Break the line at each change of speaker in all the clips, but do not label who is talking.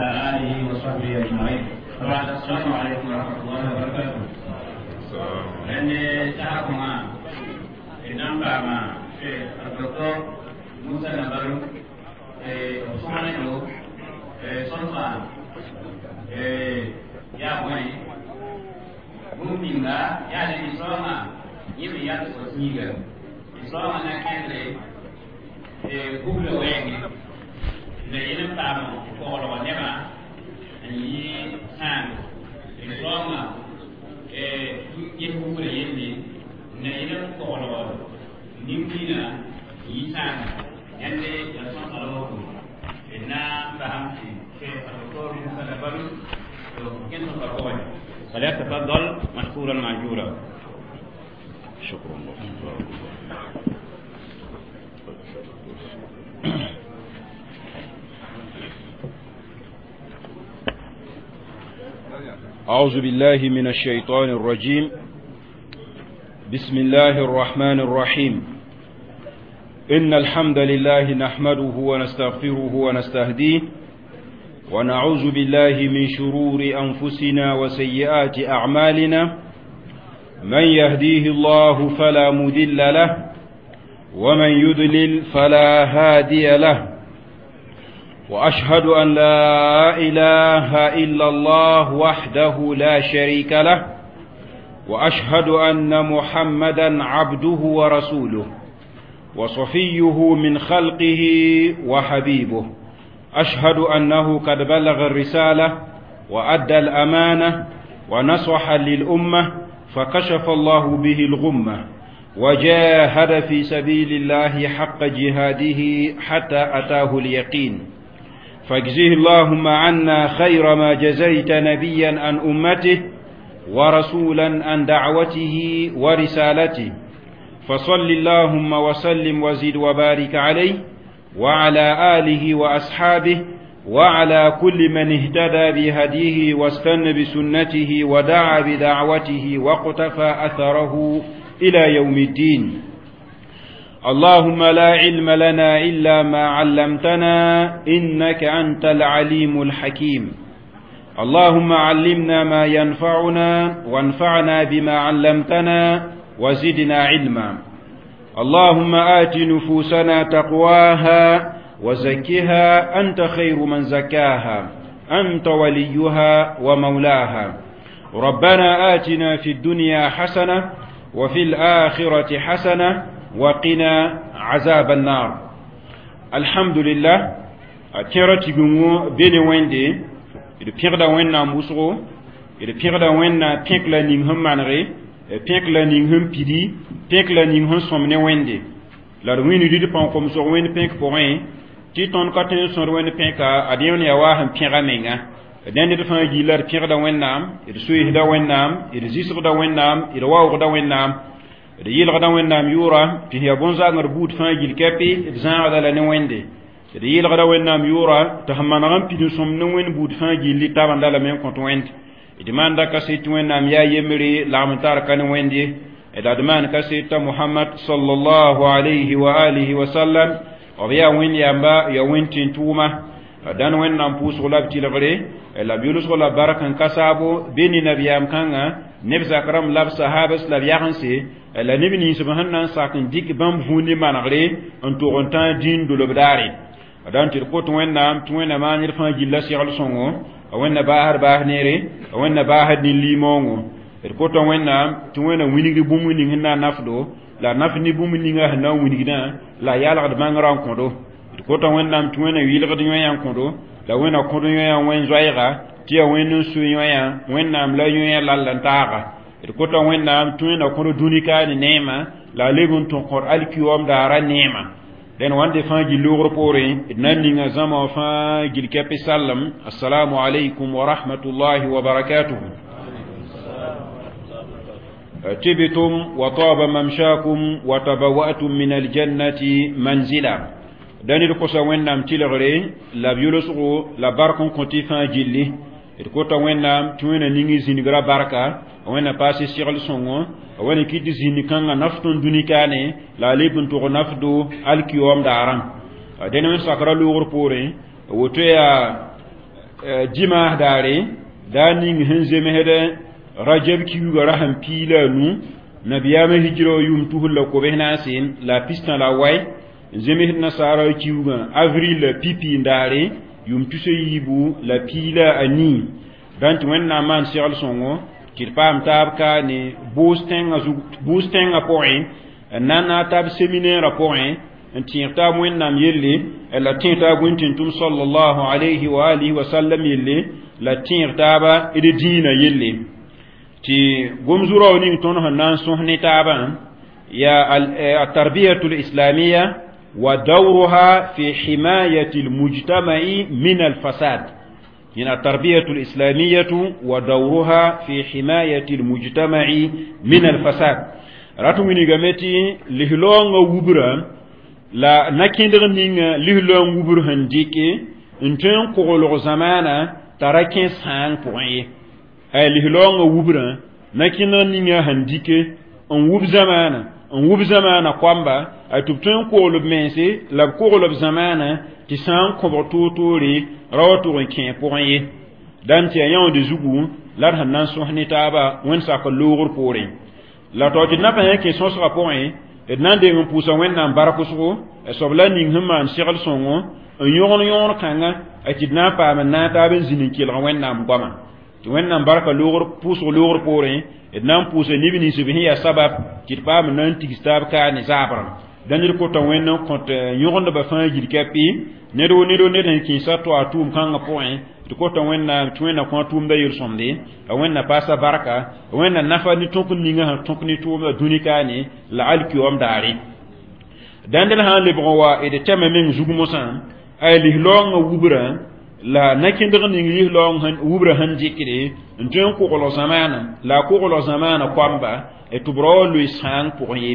وعلى آله وصحبه أجمعين. وبعد السلام عليكم ورحمة الله وبركاته. لأن تعاكما إنما ما في الدكتور موسى نبرو وصانعه صنفا يا بني ممكن لا يعني إسلام يبي يدرس سنيجا إسلام أنا كندري قبل وين لأن تعب كورا ونما أني سان إسلام يبغى يلي لأن كورا نيمينا يسان يعني يسان الله إن فهمتي في الدكتور موسى نبرو كنت فرقوي فليتفضل مشكورا ماجورا. شكرا لك.
أعوذ بالله من الشيطان الرجيم. بسم الله الرحمن الرحيم. إن الحمد لله نحمده ونستغفره ونستهديه ونعوذ بالله من شرور أنفسنا وسيئات أعمالنا. من يهديه الله فلا مضل له ومن يضلل فلا هادي له. وأشهد أن لا إله إلا الله وحده لا شريك له وأشهد أن محمدا عبده ورسوله وصفيه من خلقه وحبيبه. أشهد أنه قد بلغ الرسالة وأدى الأمانة ونصح للأمة فكشف الله به الغمة وجاهد في سبيل الله حق جهاده حتى أتاه اليقين. فاجزه اللهم عنا خير ما جزيت نبيا عن أمته ورسولا عن دعوته ورسالته. فصل اللهم وسلم وزد وبارك عليه وعلى آله وأصحابه وعلى كل من اهتدى بهديه واستنى بسنته ودعا بدعوته واقتفى أثره إلى يوم الدين. اللهم لا علم لنا إلا ما علمتنا إنك أنت العليم الحكيم. اللهم علمنا ما ينفعنا وانفعنا بما علمتنا وزدنا علما. اللهم آت نفوسنا تقواها وزكها أنت خير من زكاها أنت وليها ومولاها. ربنا آتنا في الدنيا حسنة وفي الآخرة حسنة وقنا عذاب النار. الحمد لله أتيرتي بمو بين ويندي البيردا ويننا موسرو البيردا ويننا بيكلا نينهم مانري بيكلا نينهم بيدي بيكلا نينهم سومني ويندي لا ويني دي بان كوم سو وين بيك بوين تي تون كاتين سو وين بيكا اديون يا واهم بيرا مينغا دندي دفان جي لار بيردا وينام يرسوي دا وينام يرزيسو دا وينام يرواو دا وينام de yilgda wẽnnaam yʋʋra tɩ ya bõn-zaangr buud fãa gil kɛpɩ d zãagda la ne wẽnde d yɩlgda wẽnnaam yʋʋra tɩ f maneg n pid n sõm ne wẽnd buud fãa gilli tabanda lame n kõt wẽnd d maan da kaset tɩ wẽnnaam yaa yembre lagm n tar ka ne wẽnd ye d maan kaset t'a mohamad sallallahu alayhi wa alihi wa sallam b yaa wẽnd yamba ya wẽnd tɩ n tʋʋma dãn wẽnnaam pʋʋsg la b tɩlgre la b yʋlsg la bark n ka saabo be ne nabiyaam kãngã neb zakrame la b sahabas la b yagense la neb ninsb sẽn na n sak n dɩk bãmb vũuni manegre n tʋg n tã dĩin dolb daare dãn tɩ d kot wẽnnaam tɩ wẽnna maan ned fãa gilla segl sõngo a wẽnna baasd baas neere a wẽnna baasd nin-liimoongo d kota wẽnnaam tɩ wẽnna wilgd bũmb ning sẽn na n nafdo la naf ne bũmb ninga sẽn na n wilgdã la yalgd bãngrã n kõdo d kota wẽnnaam tɩ wẽnna yɩlgd yõyã n kõdo la wẽnna kõd yõyã wẽn zoɛɛga tɩ ya wẽnd n sũ yõyã wẽnnaam la yõyã lall n taaga d kota wẽnnaam tɩ wẽnna kõd dũnika ne neema la a leb n tõ kõd alkiom daara neema dẽn wãnde fãa gill loogr poorẽ d na n ninga zãma wã fãa gil kɛpɩ sallem assalamu alaikum wa rahmatullahi wa barakatuhu. تبتم وطاب ممشاكم وتبوأتم من الجنة منزلا داني القصة وينام تلغري لا بيولوسغو لا باركون كنتي فان جيلي الكوتا وينام توينا نيغي زينغرا باركا وينا باسي سيغل سونغو وينا كيدي زيني كانغا نفتون دوني كاني لا ليبن توغو نفدو الكيوم داران داني وين ساكرا لوغر بوري وتويا jima dare daning hinze mehede rajab ki raham pila nu nabiyama hijro yum tuhul ko behna sin la pista la way zemih nasara ki avril pipi ndare yum tuse yibu la pila ani dant wenna man sial songo kirpam tabka ni boosting a point nana tab séminaire a point انتيرتا وين نام يلي لا تيرتا وين تم صلى الله عليه واله وسلم يلي لا تيرتا با الدين يلي تي غمزورو ني تون هنان سوهني تابا يا التربيه الاسلاميه ودورها في حمايه المجتمع من الفساد يعني التربيه الاسلاميه ودورها في حمايه المجتمع من الفساد راتو ني غامتي لهلونغ وبرا la nakindr ninga lihlon wubur handike ntun kogolo zamana tarakin sang poye ay lihlon wubra nakindr ninga handike on wub zamana kwamba ay tubtun kogolo mense la kogolo zamana ti sang kobototori rawatu ken poye dan ti ayon de zugu lar hanan sohni taba wen sa ko logor pore la to ti napa yake so so poye et nan de ngum pusa wen nan barakusu e sobla ning hman sigal songo en yon kanga e tidna pa man na ta ben zinin kil wen nan goma to wen nan baraka logor puso logor pore et nan pusa ni bini subhi ya sabab kit pa man nan tigistab ka ni zabra danir ko to wen nan kont yon ba fa jil kapi ne do ne kin sa to atum kanga point to ko to wen na tuena ko tum da yir somde wen na pasa baraka wen na nafa ni tonkun ni nga tonkun ni tum da dunika ni la alki om daari dandal han le bwa e de teme men zugu mosan ay li long wubra la nakindr ni li long han wubra han jikire ntun ko ko zamana la ko ko zamana kwamba e tubro lu sang pour yi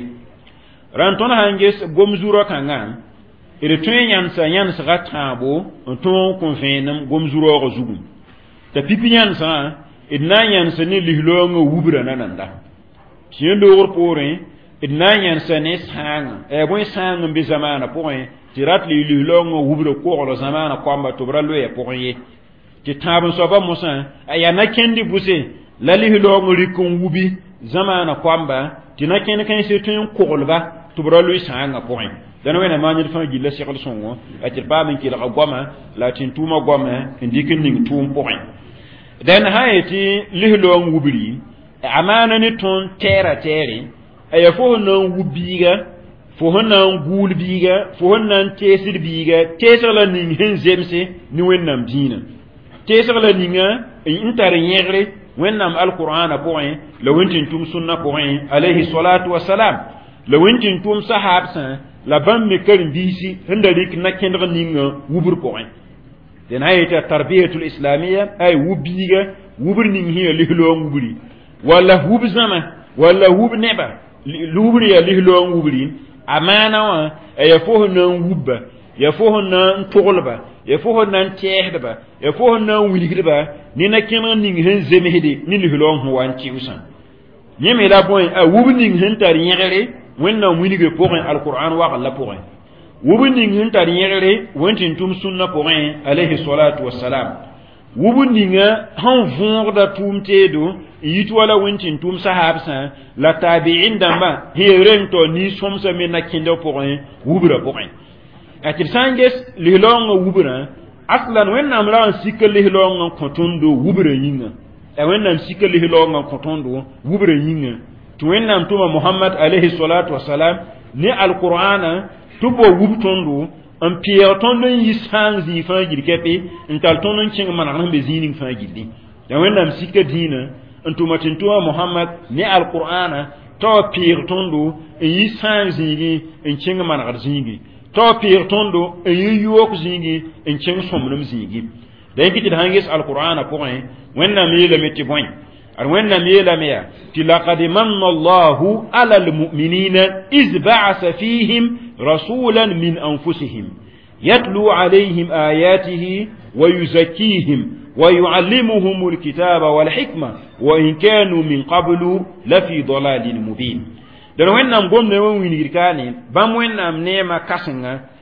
ranton hanges gomzuro kangan et de tun yansa ratabo ton convenam gomzuro ko zugu ta pipi yansa et na yansa ni lihlong wubra nananda tien lor porin et na yansa ne sang e bon sang mbi zamana porin tirat li lihlong wubra ko zamana kwamba tobra lo e porin ti tabun so ba musan ayana kendi buse la lihlong rikon wubi zamana kwamba tina ken kan se tun kolba tobra lo sang porin dan wena ma nyir fa gilla shekhl songo atir ba min kila goma la tin tuma goma indikin ning tum point dan hayati lihlong wubri amana ni ton tere aya fo non wubiga fo non gulbiga fo non tesir biga tesir la ning hen zemse ni wennam dina tesir la ninga intar nyegre wennam alqur'ana point la wentin tum sunna point alayhi salatu wassalam la wentin tum sahabsa la ban me karin bisi handa rik na kendra ninga wubur point den ayata tarbiyatul islamiyya ay wubiga wubur ning hiya lihlong wubri wala hub zama wala hub neba lubri ya lihlong wubri amana wa ay fo nan wubba ya fo nan tolba ya fo nan tehdba ya fo nan wiligba ni na kendra ning hen zemehde ni lihlong ho wanti usan nyeme la point ay wub ning hen tar yegere wenna wilige porin alquran wa alla porin wubuni nginta yere wentin tum sunna porin alayhi salatu wassalam wubuni nga han vonda tum tedo yitwala wentin tum sahabsa la tabi'in damba herento ni somsa mena kindo porin wubra porin atir sanges lihlong wubra aslan wenna amran sikkel lihlong kontondo wubra yinga e wenna sikkel lihlong kontondo wubra yinga tuwennam tuma muhammad alayhi salatu wassalam ni alqur'ana tubo wubtondo en pierre tondo yisang zi fa girkepe ental tondo cing manam be zining fa gilli tuwennam sikka dina entuma tintuwa muhammad ni alqur'ana to pierre tondo yisang zi en cing manam zingi to pierre tondo yiyok zingi en cing somnum zingi den kiti hangis alqur'ana point wennam yele metti point arwenna miyelamiya ti laqad manna Allahu ala almu'minina iz ba'atha fihim rasulan min anfusihim yatlu alayhim ayatihi wa yuzakkihim wa yu'allimuhum alkitaba wal hikma wa in kanu min qablu la fi dalalin mubin dan wennam gomne won winirkani bam wennam nema kasinga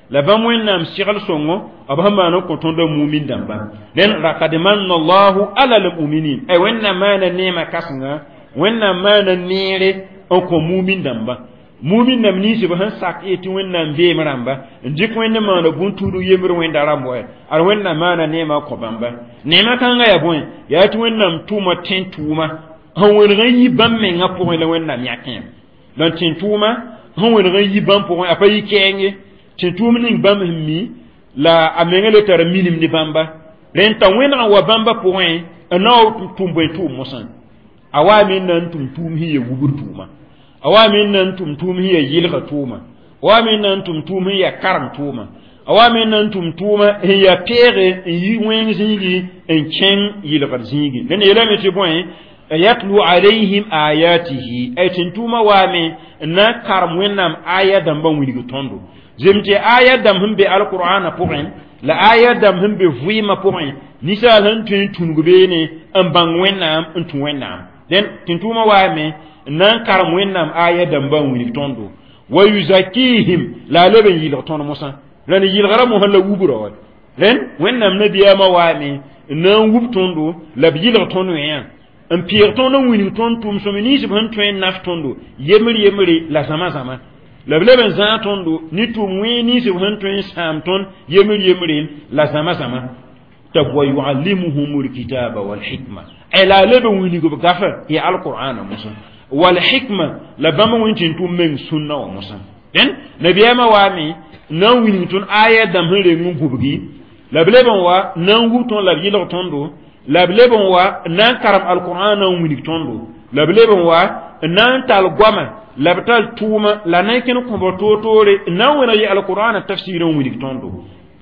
la bam wẽnnaam segl sõngo b sẽn maan n kõ tõnd mumin dãmba dẽn laqad manna allahu ala almuminin ay wẽnnaam maana neema kãsenga wẽnnaam maana neere n kõ mumin dãmba mumin nam ninsb sẽn sak ye tɩ wẽnnaam veem rãmba n dɩk wẽnd maana bũn-tuudg yembr wẽnda rãmb wa ad wẽnnaam maana neema kõ bãmba neema kãngã yaa bõe yaa tɩ wẽnnaam tʋʋma tẽn-tʋʋma sẽn welg n yi bãmb mengã pʋgẽ la wẽnnaam yãkẽ la tẽn-tʋʋma sẽn welg n yi bãmb pʋgẽ a pa yi kɛɛng ye tẽn-tʋʋm ning bãmb sẽn mi la a mengã le tara minim ne bãmba rẽn t'a wẽnegã wa bãmba pʋgẽ n na wa tʋm bõe tʋʋm mosã a waa me n na n tʋm tʋʋm sẽn ya wubr tʋʋma a waa me n na n tʋm tʋʋm sẽn ya yɩlga tʋʋma a waa me n na n tʋm tʋʋm sẽn ya karem tʋʋma a waa me n na n tʋm tʋʋma sẽn ya peege n yi wẽng zĩigi n kẽng yɩlgd zĩigi dẽn yeelame tɩ bõe yatlu alayhim ayatihi ay tẽn-tʋʋmã waame n na n karem wẽnnaam aya dãmbã wilg tõndo zem tɩ aya dãmb sẽn be alqur'ana pʋgẽ la aya dãmb sẽn be vɩɩmã pʋgẽ ninsaal sẽn tõe n tũnug beene n bãng wẽnnaam n tũ wẽnnaam dẽn tẽn-tʋʋmã waame n na n karem wẽnnaam aya dãmbã n wilg tõndo wa yuzakihim la a leb n yɩlg tõnd mosã la ne yɩlgra mosã la wubrã wa rẽn wẽnnaam nabiyaamã waame n na n wub tõndo la b yɩlg tõnd wẽyã n peeg tõnd n wilg tõnd tʋʋm-sõme ninsb sẽn tõe n naf tõndo yembre la zãma-zãma la b leb n zãag tõndo ne tʋʋm wẽ ninsb sẽn tõe n sãam tõnd yembre la zãma-zãma t'a wa yuallimuhum alkitaba walhikma ay la a leb n wilg b gafa ya alqur'ana mosã walhikma la bãmb wẽn tɩ tʋʋm meng sũnna wã mosã dẽn nabiyaamã waame na n wilg tõnd aya dãmb sẽn reng n gubgi la b leb n wa na n wub tõnd la b yɩlg tõndo la b leb n wa n na n karem alqur'ana n wilg tõndo la b leb n wa n na n tall goama la b tall tʋʋma la na n kẽn kõbg toor-toore n na n wẽneg ye alqur'ana tafsir n wilg tõndo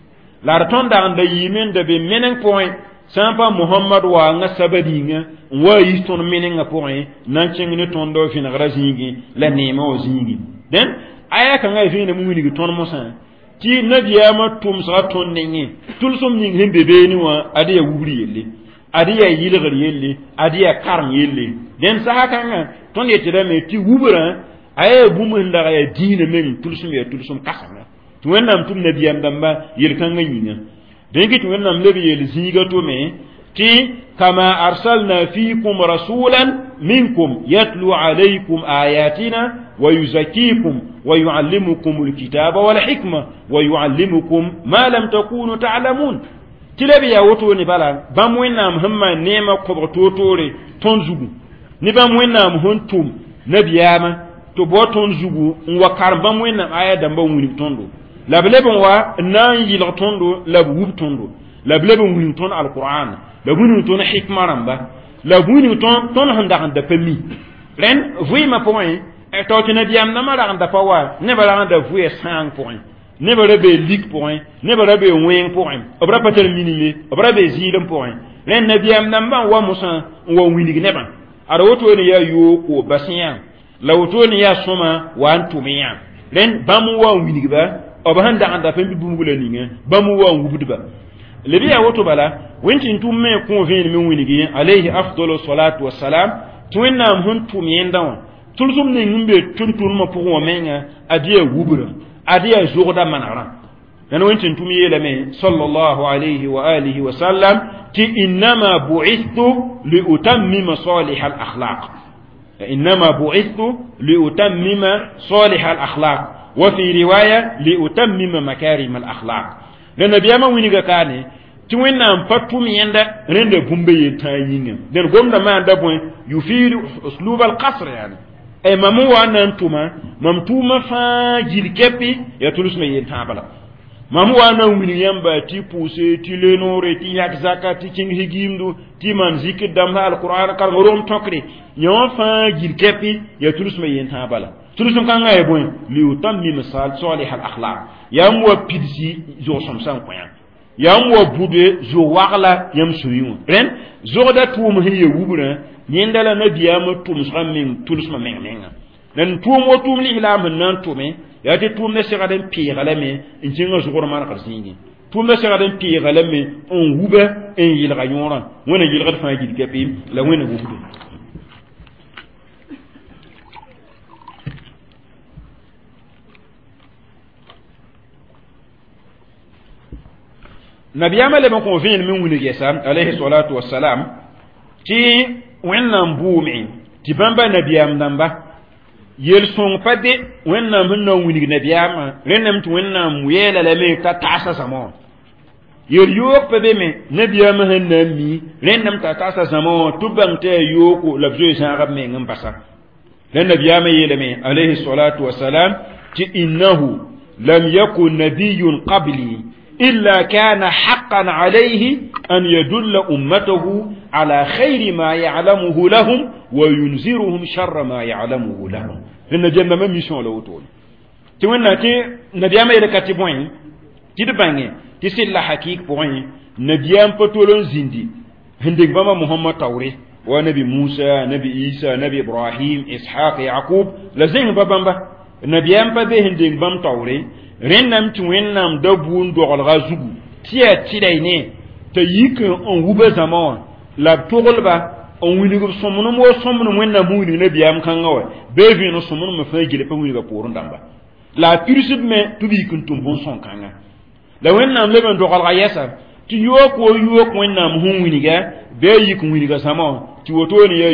la d tõnd dag n da yiime n da be meneng pʋgẽ sã n pa mohamad waangã sabadĩngã n wa yis tõnd menengã pʋgẽ na n kẽng ne tõnd vẽnegrã zĩigi la neemã wã zĩigi dẽn aya kãngã vẽenem wilg tõnd mosã tɩ nabiyaamã tʋmsga tõnd nengẽ tʋlsem ning sẽn be beene wã ad yaa wubr yelle ad yaa yɩlgr yelle ad yaa karem yelle dẽn sasa kãngã tõnd yetɩdame tɩ wubrã a yaa bũmb sẽn dag yaa dĩinã meng tʋlsem yaa tʋlsem kãsenga tɩ wẽnnaam tʋm nabiyaam dãmba yel-kãngã yĩnga dẽn tɩ wẽnnaam leb yeel zĩiga tome tɩ kama arsalna fiikum rasulan minkum yatlu alaykum ayatina wa yuzakkikum wa yuallimukum alkitaba walhikma wa yuallimukum ma lam takunu ta'lamun tɩ leb yaa wotone bala bãmb wẽnnaam sẽn maan neemã kõbg toor-toore tõnd zugu ne bãmb wẽnnaam sẽn tʋm nabiyaamã tɩ bao tõnd zugu n wa karem bãmb wẽnnaam aya dãmbã n wilg tõndo la b leb n wa n na n yɩlg tõndo la b wub tõndo la b leb n wilg tõnd alqur'ana la b wilg tõnd hikma rãmba la b wilg tõnd sẽn dag n da pa mi rẽnd vɩɩmã pʋgẽ tao tɩ nabiyaam dãmbã rag n da pa wa nebã rag n da vɩɛ sãang pʋgẽ nebã ra bee lik pʋgẽ nebã ra bee wẽng pʋgẽ b ra pa tar minime b ra bee zɩɩlem pʋgẽ rẽnd nabiyaam dãmbã n wa mosã n wa wilg nebã ad wotone yaa yooko basẽ la wotone yaa sõma wa n tʋm yã rẽnd bãmb n wa n wilgba b sẽn dag n da pa mi bũmb la ninga bãmb n wa n wubdba leb yaa woto bala wẽn tɩ n tʋm me kõ vẽenem n wilgi alayhi afdalu salatu wassalam tɩ wẽnnaam sẽn tʋm yẽndã wã tʋlsem ning n be tʋm-tʋmdmã pʋgẽ wã menga ad yaa wubrã ad yaa zogda manegrã dẽn wẽn tɩ n tʋm yeelame sallallahu alayhi wa alihi wa sallam tɩ innama bu'ithtu liutammima salih al akhlaq innama bu'ithtu liutammima salih al akhlaq wa fi riwaya liutammima makarim al akhlaq dẽn nabiyaamã wilga kaane tɩ wẽnnaam pa tʋm yẽnda rẽnda bũmba yentãag yĩnga dẽn gomda maanda bõe yufiidu uslub al qasr yani ay mam wa nan tuma mam tuma fa jil kepi ya tulusma yentã bala mam wa nan wini yamba ti puse ti lenore ti yak zakat ti king higimdu ti man zikr dam alquran kar ngorom tokri nyon fa jil kepi ya tulusma yentã bala tulusum kan ngay boy li utammi misal salih al akhlaq yam wa pidsi zo samsan koyan yam wa bude zo wagla yam suyun ren zo da tum hiye wubra yẽnda nabiyaamã tʋmsgã meng tʋlsmã meng-menga nan tʋʋm wa tʋʋm lislaam sẽn na n tʋme yaa tɩ tʋʋmda segd n peega lame n kẽngã zʋgr manegd zĩige tʋʋmda segd n peega lame n wuba n yɩlga yõorã wẽna yɩlgd fãa gil kɛpɩ la wẽna wubde nabiyama le ko vin min wuni gesa alayhi salatu wassalam ti wennam buumi ti bamba nabiyam namba yel son pade wennam non wuni nabiyama renam tu wennam yela la me ta tasa samo yel yok pade me nabiyama hanam mi renam ta tasa samo tubam te yoko la bjo jarab me ngam basa len nabiyama yele me alayhi salatu wassalam ti innahu lam yakun nabiyyun qabli إلا كان حقا عليه أن يدل أمته على خير ما يعلمه لهم وينذرهم شر ما يعلمه لهم إن جنة ما ميشون لو تقول تقولنا تي نبيام إلى كاتبوين تدبعني تسيل حقيق بوين نبيام بطولون زندي هندق بما محمد توري ونبي موسى نبي عيسى نبي إبراهيم إسحاق يعقوب لزين بابا نبيام بدي هندق بام توري rennam ti wennam da buun dogolga zugu tiya tidaine ta yike on wuba zaman la togolba on wiligo somno mo somno wennam wili ne biyam kangawa bevi no somno me fa gile pa wiliga porun damba la pirsib me tubi kuntum bon son kanga la wennam leben dogolga yasa ti yoko wennam hun wiliga be yik wiliga zaman ti woto ni ya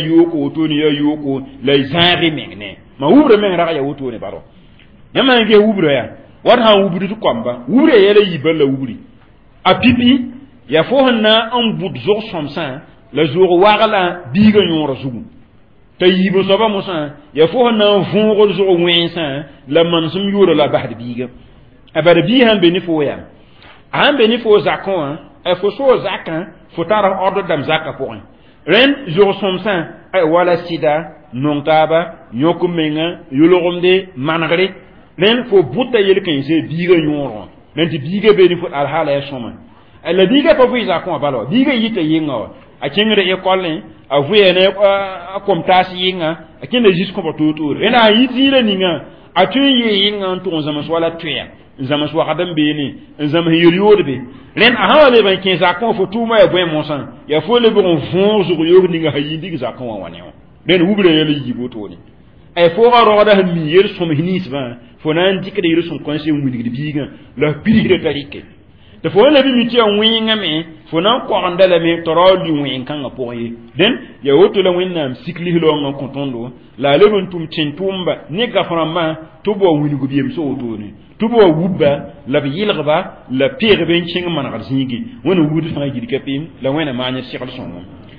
yoko la izari mengne ma wubre men raga ya woto ne baro yama nge wubre ya wat han wubri tu kwamba wure yele yiballa wubri a pipi ya fo hanna an bud zo somsan la jour wagala biga nyora zugu tayibo soba musa ya fo hanna vongo zo wensa la mansum yoro la bahd biga abada bi han beni fo ya han beni fo zakon e fo so zakan fo tara ordre dam zakka pour ren jour somsan ay wala sida nontaba nyokumenga yoloromde managre nen fo buta yel kan se biga nyoro nen ti biga be ni fo al hala ya soma ala biga pa fuisa ko balo biga yita yinga a kengre e kolle a vuye ne a komtasi yinga a kende jis ko to ena yiti le ninga a tuye yinga to zama swala tuya zama swa kadam be ni zama yoriode be ren a hawale ban kin za ko fo tuma e boy monsan ya fo le bon fon zo yo ninga hayidi za ko wane ren hubre yele yibo to ni ay fo ga ro da mi yer som hinis ba fo nan dikde yer som konse mu digde biga la piri de tarike de fo le bi mi ti an winga me fo nan ko andala me toroli win kan ga poye den ya woto la winna sikli lo ngon kontondo la le bon tum cintumba ne ga farama to bo wini go biem so woto ni to bo wubba la bi yilgba la pire ben cing man ga zingi wona wudu fa gi kapim la wena maanya sikal son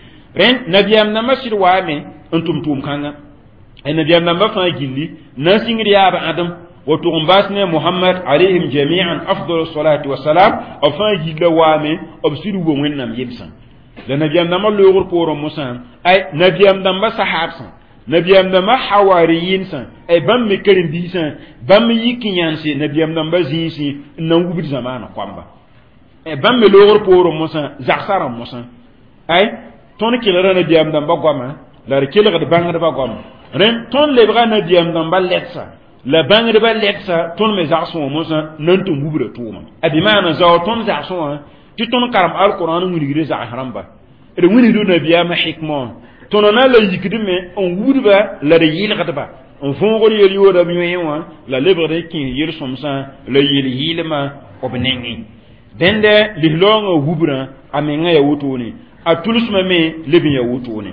ren nabiyam na masir wa me antum tum kanga en nabiyam na mafa gilli na singri ya ba adam wato umbasne muhammad alaihim jami'an afdalus salati wassalam afa gilla wa me obsidu bo wennam yebsan la nabiyam na ma logur poro musa ay nabiyam na ma sahabsan nabiyam na ma hawariyin san ay bam me kerin bisan bam yikin yanse nabiyam na ba zinsi nan gubi zamana kwamba ay bam me logur poro musa zaksara musa ay ton kilara nabiyam na ba gwama la rekela ga banga ba gwama ren ton lebra nabiyam na ba letsa la bangre ba leksa ton me zakson musa nan to mubra tuma abimana za ton zakson ti ton karam alquran ngiri za haramba e woni do nabiya ma hikma ton na la yikdime on wudba la de yil gadba on fongo yel yoda mi yewa la lebre kin yel somsa la yel hilma obnengi dende lihlonga wubra amenga ya wotoni atulsma me lebin ya wotoni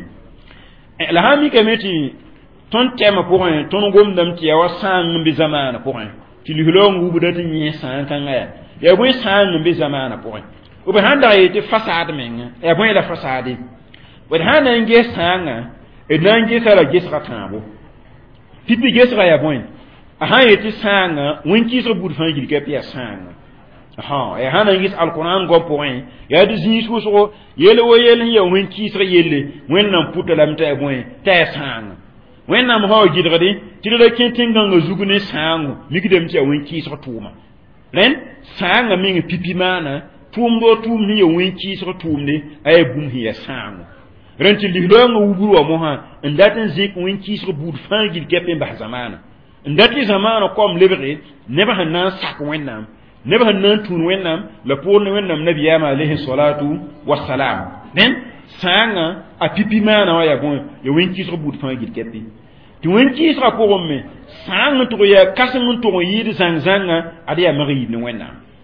la hami kameti ton tema pour un ton gom dam ti ya sang bi zamana pour un ti lihulong wu budati ni sang kanga ya bo sang bi zamana pour un o be handa yete fasade men ya bo la fasade wad handa nge sanga e nange sala gisra tambo pipi gisra ya bo a ha yete sanga winki so bud fan gilke pia sanga ha ya handa ngis alquran go pour un ya de zini so yele o yele ya winki so yele wennan putalam ta bo ta sanga wennam haw gidgade tilada kentinganga zugune sangu mikidem ci awon so tuma ren sanga mingi pipi mana tumdo tum ni awon so tumne ay bum hiya sangu ren ti lidonga wuburu wa moha ndaten zik awon so bud fangil kepe ba zamana ndati zamana kom lebre neba hanan sak wennam neba hanan tun wennam la pour ne wennam nabiyama alayhi salatu wassalam nen sanga a pipi mana wa ya bon yo wenki so bud fangil kepe ti wenki so ko me sanga to ya kasan to yidi zangzanga adi ya mari ni wenna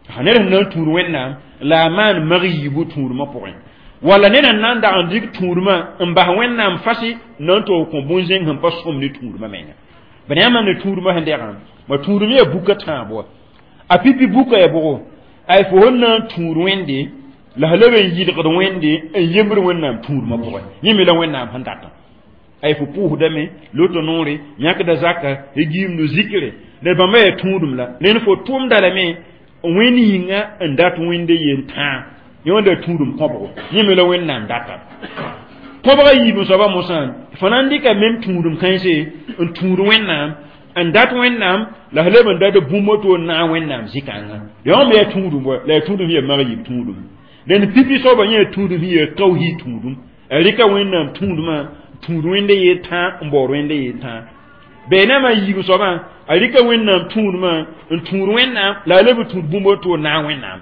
haner nan turu wennam la man maghibu turu ma point wala ne nan da andik turu ma mba wennam fasi non to ko bonzen han pas som ni turu ma menga banyama ne turu ma hande ram ma turu mi buka tabo a pipi buka e bo ay fo honna turu wende la halaben yid qad wende e yembr wennam turu ma point yimi la wennam handata ay fo pu dame loto nore nyak da zakka e gim no zikire de ba me tundum la len fo tum dala me weni nga ndat wende yenta yonda tundum kobo yimi la wennam data kobo yi bu soba musan fanandi ka mem tundum kanse en tundu wennam ndat wennam la haleben da de bumoto na wennam zikanga yo me tundum bo la tundum ye mari tundum den pipi soba nye tundum ye tawhi tundum rika wennam tunduma tundu wende yeta mboro wende yeta bena ma yibu soba alika wennam tunduma tundu wennam la lebu tundu bumboto na wennam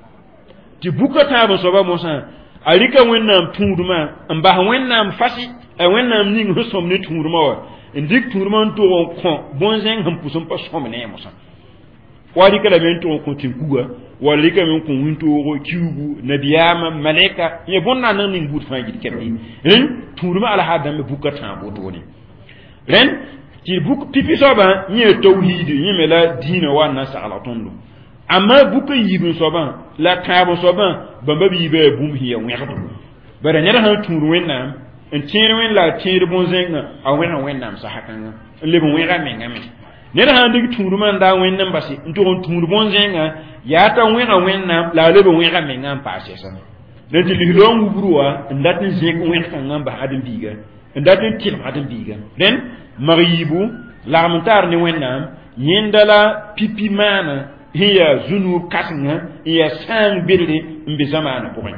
ti bukata ba soba mosa alika wennam tunduma mba wennam fasi e wennam ning hosom ni tunduma wa ndik tunduma to ko bonzen ham pusum pa somne mosa wadi kala men to ko tinkuga wala lika men ko winto ko kiubu nabiyama malaika ye bonna nan ning but fangi kebbi ren tunduma ala hadam be bukata bo to ni ren ti buk pipi soba nye tawhid nye mela dina wa nasa ala tondo amma buka yibu soba la tabo soba bamba bi be bum hiya wexdo bara nyara han turu wennam en tire wen la tire bonzenga a wennam sa hakanga lebo wega mengame nera han dig turu man da wennam basi nto turu bonzenga ya ta wennam la lebo wega mengam passe sa neti lilongu bruwa ndatin zek wennam ba adin biga ndatin til adin biga den maribu larmentar ni wennam yindala pipi mana hiya zunu kasnga ya sang billi mbi zamana poin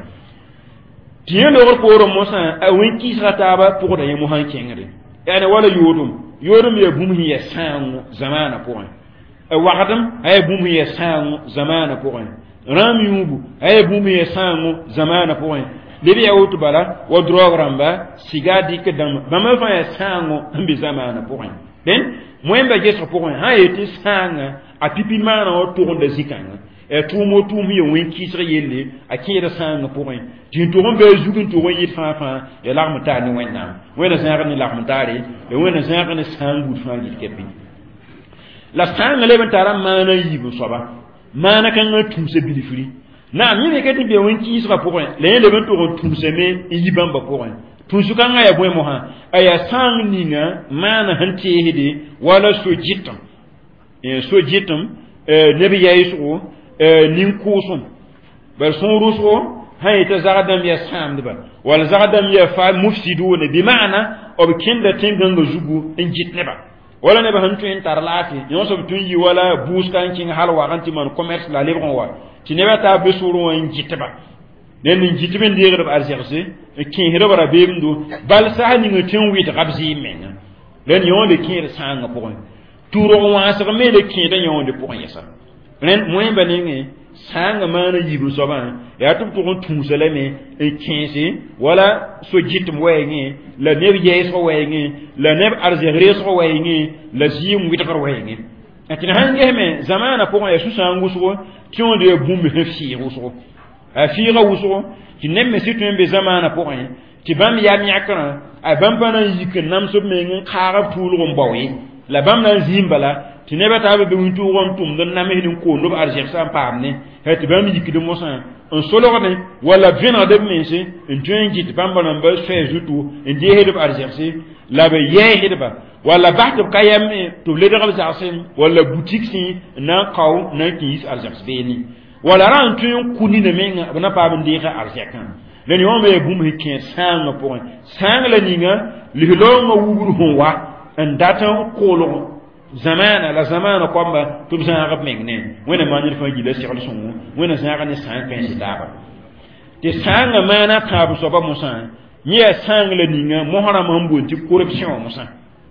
tiye lor poro mosa a winki sataba pour da yemu han kengre yani wala yodum ya bum hiya sang zamana poin a waqadam ay bum hiya sang zamana poin ram yubu ay bum hiya sang zamana poin lebi ya wutu bala wa drogramba sigadi kedam bama fa ya sang mbi zamana poin den moemba jeso poin ha yeti sang a pipi mana o tourne de zikanga e tumo tumi yo wen kisre yelle a kira sanga poin tin tourne be zugun to wen fa e larme ta ni wennam wena sanga ni larme tare e wena sanga ni sangu fangi kebi la sanga le bentara mana yibu soba mana kan tumse bilifri na mi ne kati be wen kisra poin le ben to tumse me yibamba poin tunsu kan ya boy mo ha aya sang ninga mana hanti hede wala so jitam so jitum nabi yaisu nin kusum bar sun ruso hayta zagadam ya samdba wal zagadam ya fa mufsidun bi ma'ana obkinda tingan zugu in jitneba wala ne ba hantu in tarlati yon so tun yi wala buskan kin halwa ganti man commerce la lebon wa tineba ta be suru in jitba nen in jitbe ndire ba arjerse kin hirabara bemdo bal sahani ngatin wi tabzi men len yon de kin sanga point turo wa sa me le kin da yon de point yasa ren moyen baninge sanga mana yibu soba ya tum to tumsele me e kinsi wala so jitum wayenge la neb yeso wayenge la neb arjegre so wayenge la zim witakar wayenge atina hange me zamana pour ya susangu so ti on de bum hefsi ruso a fira wuso ti nemme situ be zamana pour ti bam ya miakra a bam bana yik nam so me ngi khara tulu mbawi la bam na zimbala ti neba tabe be wintu won tum don na me hin ko ndo arjer sam pamne het bam yik de mosan on solo ne wala vina de mense en tuengi ti bam bana ba fe jutu en je hedeb arjer si la be ye hedeba wala bahtu kayam to le de gabsa asim wala boutique si na qaw na kis arjer be ni wala ran tun kuni ne menga bana pa ben de arjer kan le ni o me bum hikin sang point sang la ninga li lo nga wuguru honwa en datan kolo zamana la zamana kwamba tumsan arab mengne wena manir fa gila si xalsun wena sanga ni sang pen si daba te sanga mana tabu so ba musa ni ya sang la ninga mo hara mambo ti corruption musa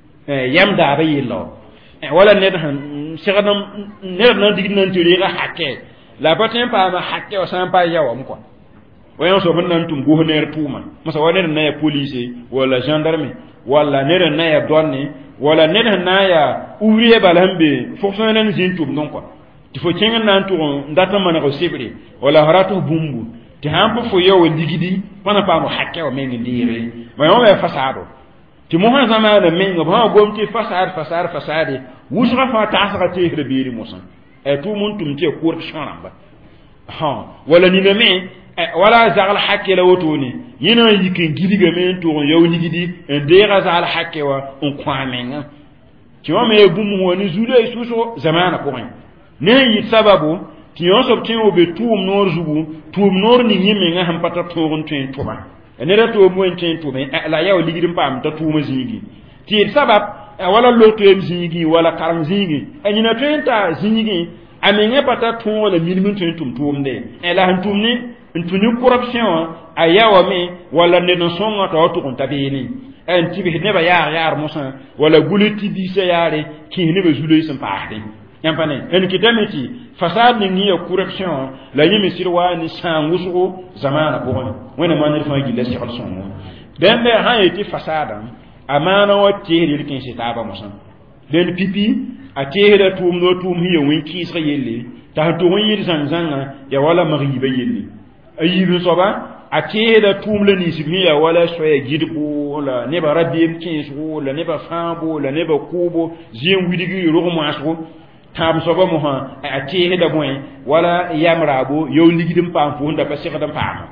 yam da ba yelo wala ne han sigadam ne na dignan tiri ga hakke la patin pa ma hakke o san pa yawa mu ko wayan so ban nan tum go ne tuma masa wala ne ya police wala gendarme wala ne na ya douane wala ne na ya ouvrier balambe fonctionnaire zintum non quoi ti fo kenga nan to ndata mana ko sebre wala haratu bumbu ti hampo fo yo ligidi pana pa mo hakke o men ndire ma yo me fasado ti mo han zamana men ba gom ti fasade wusra fa tasaka ti rebiri musan e tu mun tum ti ko shonamba ha wala ni me wala zagal hakke la wotoni yina yikin gidiga men to yo ligidi ndira zal hakke wa on kwamenga ti o me bumu woni zude suso zamana ko ne yi sababu ti yon sob tin obe tuum nor zugu tuum nor ni yime nga ham pata togon tin tuba ene da to mo en tin tuba la yaw ligidim pam ta tuuma zingi ti sabab wala loto em zingi wala karam zingi anyina tenta zingi amenga pata tuum wala minimum tin tuum de la han tuum ni ntuni corruption ayawa me wala ne no songa to to kon tabini en tibi ne ba yar musa wala guliti bi se yare ki ne be zulo isan paade yampane en kitamiti fasad ni ya corruption la yimi sirwa ni sangusu zamana ko wona manir fa gilla si xalson den be ha yiti fasada amana wa tiri kin si taba musan den pipi a tiri tum no tum hiyo win ki sa yelle ta to won yiri zanzanga ya wala maghiba yelle ayibi soba a tiri tum le ni sibiya wala soya gidbu wala ne ba rabbi kin su wala ne ba fambo wala ne ba kubo zin widigi ro mo asu tam soba mo ha a tiri da boy wala yamrabo yow ligidim pam fu nda ba sekata pam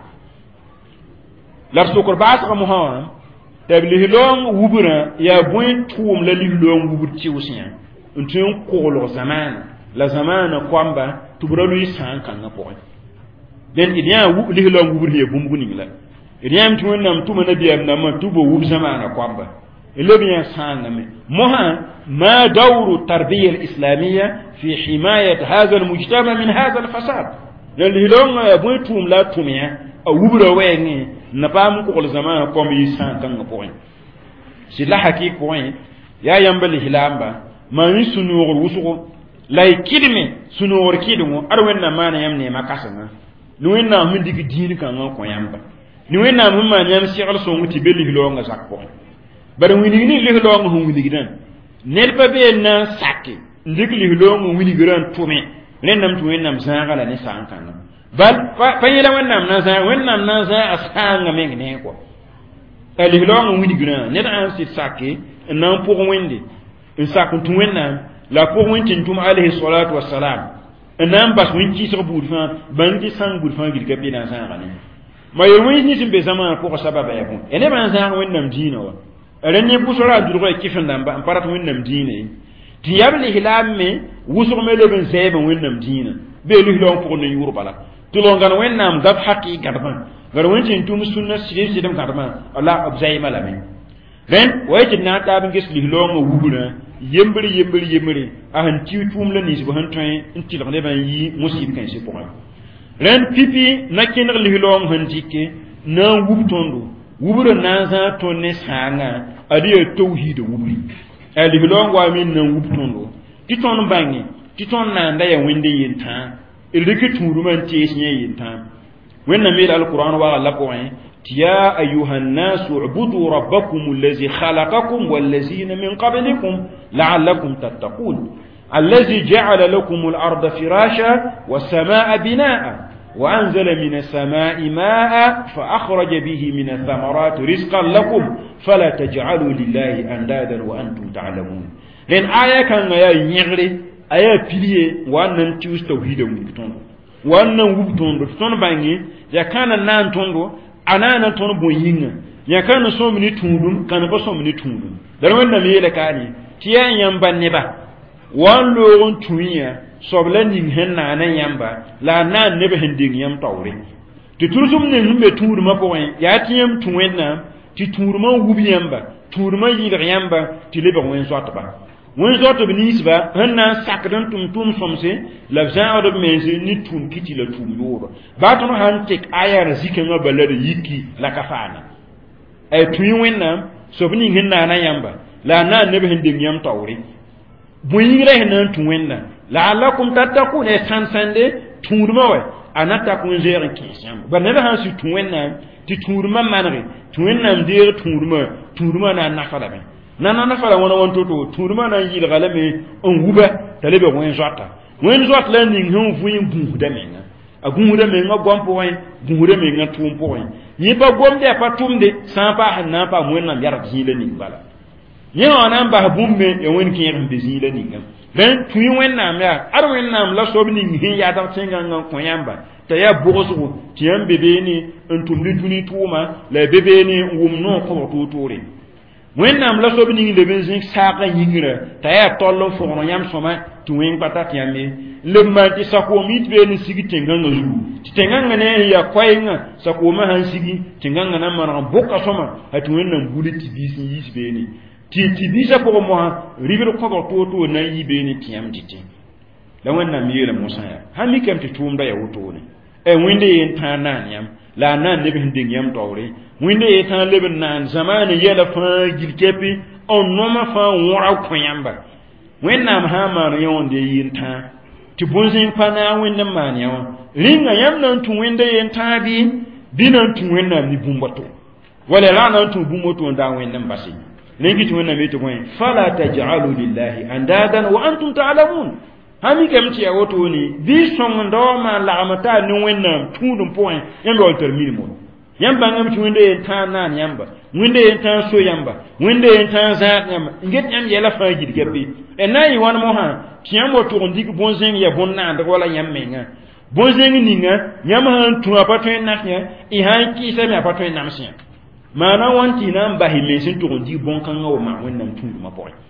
la sukor baas mo ha tabli long wubura ya boy tum la li long wubur ci usiya ntun ko lo zamana la zamana kwamba tubura lu isan kan na boy den idia wu li long wubur ye bumbu ni la idia mtu nam tuma na biya na ma tubo wub zamana kwamba إلبيا سانم ما دور التربية الإسلامية في حماية هذا المجتمع من هذا الفساد لأن هلون يبويتهم لا تميا أو وبرا وين نبام كل زمان قوم يسان كان قوين سلا حكي قوين يا ينبل هلامبا ما يسنور وسقو لا يكلمه سنور كيدمو أرونا ما نيمني ما كسرنا نوينا من ديك دين كان قوينبا نوينا من ما نيم سيغل سونغتي بلي هلون غزاك قوين bare wini ni le lo ngo wini gidan nel pa be na sakki ndik li lo ngo wini gidan tume len nam tuwe nam zanga ni sankan bal pa yela wannam na za asanga meng ne ko ali lo ngo wini gidan net an sit sakki nan pour wende en sakku tuwe nam la pour wende tum alayhi salatu wassalam nan bas winki so burfan bandi sang burfan gil kabi na zanga ni ma yewini ni simbe zaman ko sababa ya bon ene ban zanga wannam dino renne busora durgo e kifin nan ba parat winnam diine ti yabli hilamme wusur me leben zebe winnam diina be lu hilon ko ne yuru bala to lo ngan wennam gab haqi garban gar wontin tum sunna sirri sidam garban Allah abzay malame ren wayti na ta bin gis li hilon wubuna yembri ahan ti tum la ni bo han tin inti le ban yi musib kan ci ko ren pipi nakin li hilon han dikke na wubtondo wubura nanza tonne sanga adiye tauhid wubri ali bilong wa min nan wubtondo titon bangi titon na nda ya wende yinta iriki turuman tiesnye yinta wenna mil alquran wa laqoin ya ayuhan nas ubudu rabbakum allazi khalaqakum wal ladzina min qablikum la'allakum tattaqun allazi ja'ala lakum al-ardha firasha was samaa'a binaa'a وأنزل من السماء ماء فأخرج به من الثمرات رزقا لكم فلا تجعلوا لله أندادا وأنتم تعلمون لأن آية كان يا نيغري آية بليه وأن نتيوس توحيد ومبتون وأن وبتون بتون بانجي يا كان نانتوندو أنا نانتون بوينغ يا كان سومني توندون كان بسومني توندون دلوين نميل كاني تيا ينبا نبا وأن لون تويا sobla ning henna na yamba la na nebe hending yam tawre ti tursum ne humbe turma ko wen ya tiyam tuwenna ti turma wubi yamba turma yir yamba ti lebe wen sotba wen sotba nisba henna sakdan tum somse la zaado mense ni tum kiti la tum yoro ba to han tek aya razike nga balade yiki la kafana ay tuwenna sobni henna na yamba la na nebe hending yam tawre buyire henna tuwenna la'allakum tattaqun e sansande tourma wa anata kun zere kisam banela han su tuwenna ti tourma manre tuwenna ndir tourma na nafala be na nafala wona wonto to tourma na yil galame on wuba talebe won jota wen zot la ning hu fu yin bu da menga a gu da menga gom po wen gu da menga tum po wen yi ba gom de pa tum de sa pa han na pa wen nam yar ji le ning bala ye ona ba bumme e wen ki yar be ji le ning ben tu wen nam ya ar wen nam la so bi ning hin ya da tinga ngam ko yamba ta ya bogosu tiyam bebe ni entum li duni tuma la bebe ni wum no ko to tore wen nam la so bi ning le ben zin saqa yingra ta ya tollo fo no yam soma tu wen patat yamé le ma ti sako mit be ni sigi tenganga zu tenganga ne ya koyenga sako ma han sigi tenganga na ma boka soma hatu wen nam buli ti bisi yis be ni ti bisa ko mo ribir ko to na yi be ni tiyam dite la wen nam yele mo sa ya ha mi kam ti tumda ya woto ne e winde yen tanan yam la nan ne bin ding yam tawre winde yen tan leben nan zamane yela fa gilkepi on noma fa wora ko yamba wen nam ha ma no yonde yen tan ti bonzin pana wen nam man yawa ringa yam nan tu winde yen tabi dinan tu wen nam ni bumbato wala la nan tu bumbato nda wen nam basi lengi tu wen nam to wen fala taj'alu lillahi andadan wa antum ta'lamun hami kam ti awoto ni bi song ndo ma la amata ni wennam tundum point yamba on termine mo yamba ngam ci wende tan nan yamba wende tan so yamba wende tan za yamba nget yam yela fa gidi gebbi e nayi wan mo ha ti yamo to ndik bonzen ya bonna nda wala yamme nga bonzen ni nga nyama han tu apato naknya I han ki se me apato namsia mana wanti na mba hi mesin to ndik bon kan ngawo ma wennam tundum ma point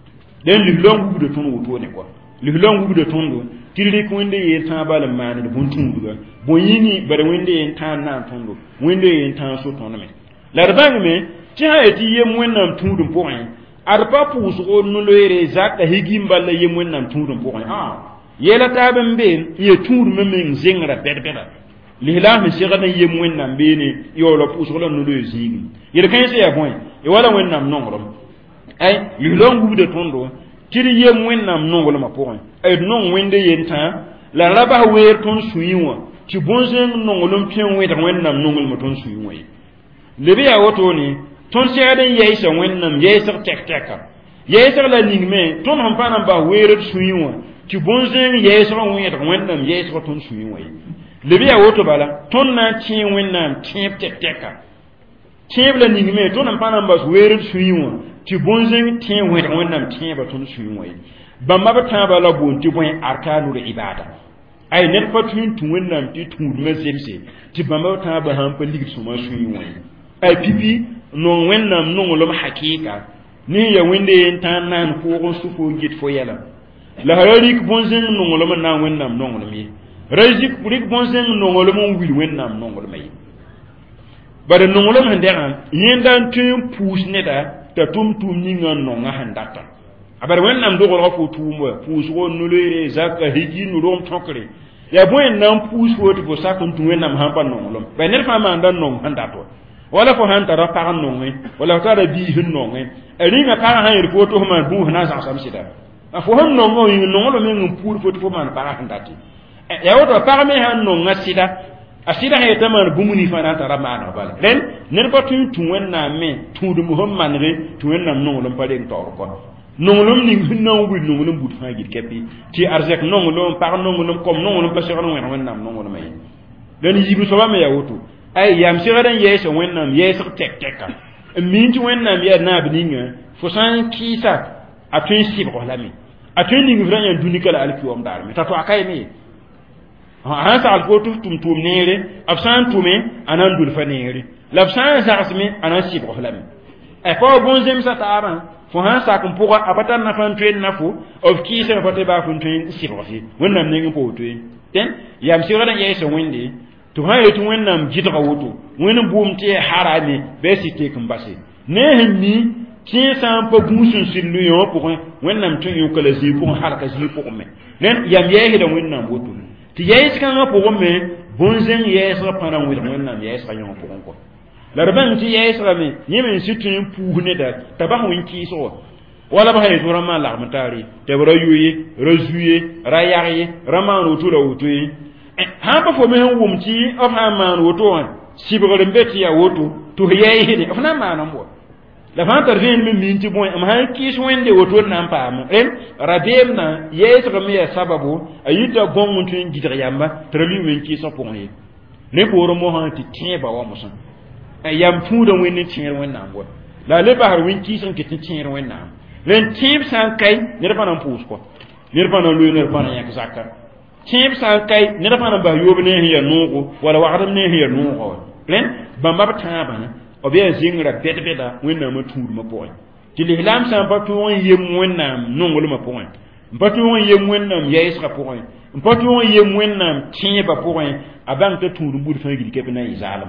den li longu de ton woto ne quoi le longu de tondo tiri ko wende ye tan bala mane de buntundu ga boyini bare wende ye tan na tondo wende ye tan so tono me la rabang me ti ha eti ye mwenam tundu point arpa pusu o no lere zakka higimballa ye mwenam tundu point ye la taben be ye tundu me men zingra bedbeda lihla me sigana ye mwenam be ni yo lo pusu lo no le zigi ye kan se ya point e wala mwenam nongrom ay le longu de tondo tiri ye mwenam nongolo ma point ay non wende yenta la raba wer ton suyiwa ti bonzen nongolo pien weda wennam nongolo ma ton suyiwa lebe ya woto ni ton seeden yeisa wennam yeisa tek teka yeisa la ningme ton hampana ba wer suyiwa ti bonzen yeisa weda wennam yeisa ton suyiwa lebe ya woto bala ton na ti wennam tiep tek teka tiep la ningme ton hampana ba wer suyiwa ti bonzen tien weda wennam tien ba ton suyiwa bamba ba taba la bon ti point arkanul ibada ay net patun tu wennam ti tu mesemse ti bamba taba han pa ligi suma suyi won ay pipi no wennam no ngolom hakika ni ya wende tan nan ko gon sufo git fo yala la harik bonzen no ngolom na wennam no ngolom yi razik burik bonzen no ngolom wil wennam no ngolom yi bare no ngolom handeran yendan tun pus neta ta tum ni ngan no nga handata abar wennam do gol fo tuumwa puus won no leere zakka hiji no rom tokre ya boen nam puus woti fo sakon tu wennam hampa nongolom be ner fa ma ndan nong handa to wala fo hanta ra pa nongwe wala ta da bi hin nongwe eringa pa ha yer fo to ma bu na sa sam sida afo hon nongo yi nongolo men puur fo to ma pa handa ti ya woto pa me han nonga sida asida he tamar bumuni fa na tara ma na bal ren ner ba tu wennam me tu du muhammad re tu wennam nongolom pa den tor ko nongolom ning hinna wi nongolom but fa gid kepi ti arzek nongolom par nongolom kom nongolom pa seron wennam nongolom ay den yibu so ba me ya woto ay yam seran yeso wennam yeso tek teka min ti wennam ya na bninga fo san kisa atun sibro lami atun ning vranya dunikala alkiwam dar mi tato akay mi ha sa alfotu tum nere absan tume anan dul fa nere labsan zaasmi anan sibro lami e ko bonzem sa taran fo han sa kum poa apatan na fan train na fo of ki se pate ba fun train sirofi wonnam ne ngi po train ten yam sira da yeso wende to ha yetu wonnam jita woto wonnam bumte harami be site kum basi ne henni ti sa po gusun silu yo po wonnam tun yo kala zi po haraka zi po me nen yam yehi da wonnam woto ti yeso kan po me bonzen yeso pana wonnam yeso yo po ko larban ti yeso me yemen sitin puhne da tabah winki so wala ba hay rama la matari te bro yuyi razuye rayaye rama no to woto ha ba fo me wumti of ha man woto sibro mbeti ya woto to yeyi de of na man mo la fa tar vin min minti bon am ha kis wende woto nan pam rabem na yeso me ya sababu ayita gongun tun gidra yamba trali wen ki so pon ye ne boro mo han ti tieba wa mo san ayam fuda wen ni tier wen nan bo la le bahar wen ki son ki tier wen nan len tib san kay ne fa nan pus ko ne fa nan lu ne fa nan yak zakka tib san kay ne fa nan ba yob ne hiya nugo wala wa'adam ne hiya nugo len bamba ta bana obiya zingra bedbeda wenna ma tuur ma poy ti l'islam san pa tu won yem wenna nongol ma poy pa tu won yem wenna yeisra poy pa tu won yem wenna tiye ba poy aban ta tuur bud fa gidi ke na izalam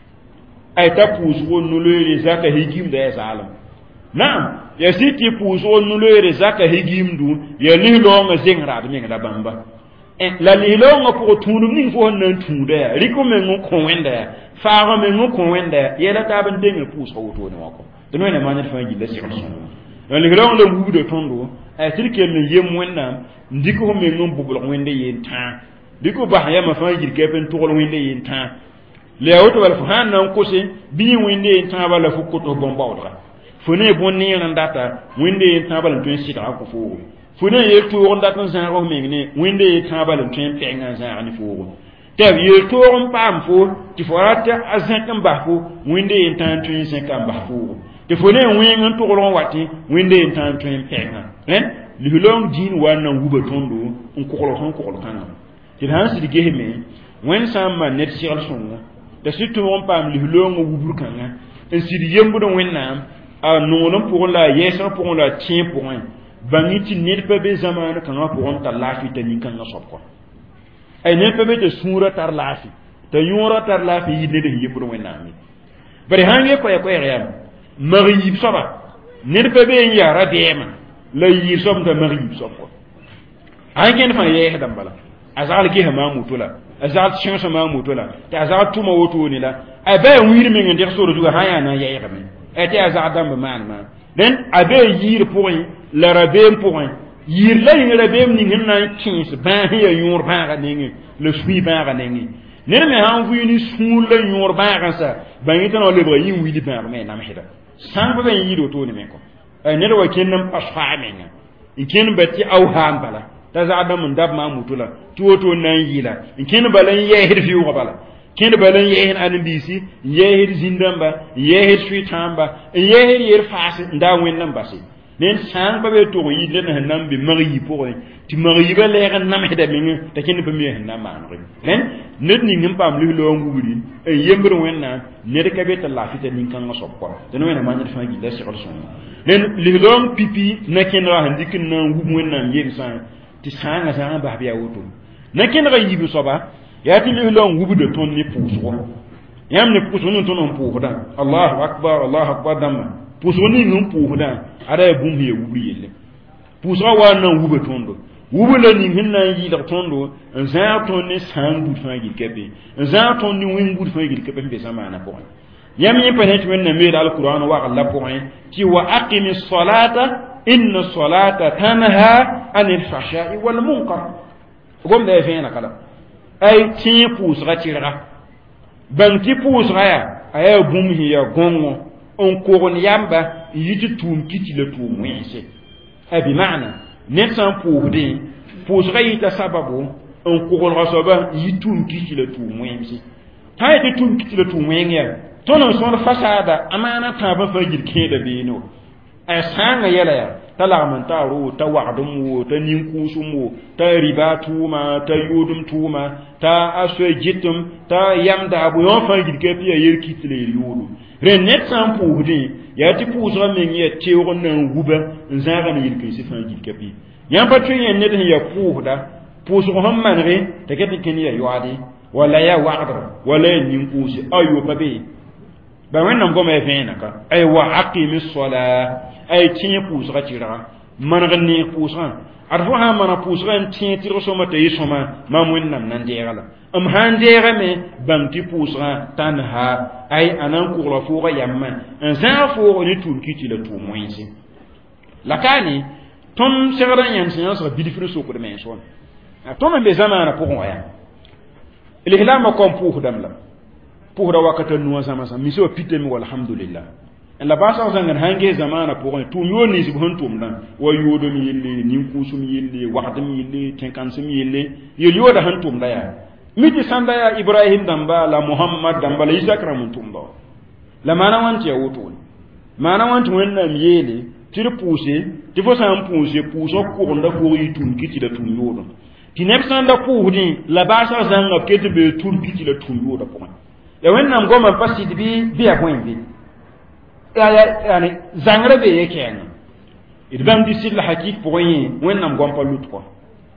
ay ta pus won no le zaka higim da izalam naam ya siti pus won no le zaka higim du ya li lo nga zingra de nga bamba la li lo nga po tuur ni fo nan tuuda riko men ko wenda faaga men ko wenda yela taban denga pus ko to ne wako de no ne manir fa gi lesi ko no le gelo le bubu de tondo ay tirkel ne yem wenna ndiko men ngom bubul wende yen ta diko ba ya ma fa gi kepen to ko wende yen ta le auto wal fa nan ko se bi wende yen ta bala fu ko to bomba wala fone bon ni nan data wende yen ta bala to sita ko fo fone ye to on data san ko men ne wende yen ta bala to penga san ani fo tab ye to on pam fo ti forata azan ba fo winde en tan tun sen kan ba fo te fo ne wen to ron wati winde en tan tun penga li long din wana huba tondo on ko ko kan ti han si dige me wen sam ma net sigal sunna da situ on pam li long hubur kan en si di yembu don wenna a non pour la yeso pour la tien pour un bangiti net pe be zamana kan pour on ta lafi tani kan na sop ko ay ne pe be sura tar lafi te yura tar lafi yidde de yibru wenami bari hange ko ko yam mari yib soba ne pe be yara dema la yib som ta mari yib soba hange fa ye hedam bala azal ki hama mutula azal chance ma mutula ta azal tuma woto ni la ay ba wir mi ngi sura juga haya na ye yegame ay ta azal dam ma den abe yir point la rabem point yir la ni rabem ni ngina kins ba ya yur ba ga ni le sui ba ga ni ne me han fu ni sul la yur ba ga sa ba ngi tan le ba yin wi di ba me na me heda san ba yin yido to ni me ko ay ne wa kenan asfa me nga ikin bati au han bala ta za adam ndab ma mutula to nan yila ikin balan ye hirfi ko bala kin balan ye hin an bisi ye hir zindamba ye hir sui tamba ye hir yer fasi nda wen nan basi nen san ba be to yi len han nan bi mari po ti mari ba le gan nam heda min ta kin ba mi han nan ma no nen net ni ngim pam li lo nguburi e yembru wen na ne de ka be ta la fita nin kan so ko den wen ma ni fa gi la shikol son nen li lo pipi na kin ra han dikin na ngum wen nan yer san ti san ga san ba biya woto na kin ra yibi so ba ya ti li lo ngubu de ton ni puso yam ni puso non ton on puso da Allahu akbar dama puso ni ngum puso da ada bum he wubi yelle puso wa na wuba tondo wubu la ni hinna yi da tondo za ton ni sangu fa gi kebe za ton ni wingu fa gi kebe be sama na ko yam ni panet men na me alquran wa Allah ko ti wa aqimis salata inna salata tanha anil fahsha'i wal munkar gom da fe na kala ay ti puso tira ban ti puso ya ay bum hi ya gongo on ko ni yamba yiti tum kiti le tum wense abi maana net san pouhde pouhra yita sababu on ko gon rasoba yitum kiti le tum wense hayde tum kiti le tum wenye tono son fasada amana taba fajir keda beno asanga yala ya talaman taro ta wa'dum wo ta ninkusum wo ta ribatuma ta yudum tuma ta aswejitum ta yamda abu yon fajir kepiya yer kiti le yudu renet san pouhde ya ti puusra men ya teewon nan guba nzaga ni yirkin sifan gilkapi yan patun yan ne ya puuda puusro hon manre te kete ken ya yuade wala ya wa'dra wala nin kuusi ayu pabe ba wannan goma fena ka ay wa aqimis sala ay tin puusra tira manre ni puusra arfo ha mana puusra tin tiro soma te yisoma mamun nan deegala am handere me banti puusra tanha ay anan kurla fuga yamma en za fuga ni tun kiti la tu moyinsi lakani ton segaran yan sin so bidifru so ko de men so ton be zamana pour ya ilihlam kom pour dam la pour da wakata nuwa sama sa miso pitemi walhamdulillah la ba sa zangan hange zamana pour un tout yo ni su hon tum dan wa yodo mi yelle ni kusum yelle waqt mi yelle tenkansum yelle yo da han tum da ya mi ti sanda ya Ibrahim damba la Muhammad damba la Isa kram tum do la mana wanti ya wuto mana wanti wenna mi yele tir pousser ti fo sam pousser ko nda ko yi tum kiti da tum yodo ti neb sanda ko hudi la ba sa zanga kete be tum kiti da tum yodo ko ya wenna ngoma pasi bi ya point bi yani zangre be yake yana idan di sil hakik point wennam gompa lut ko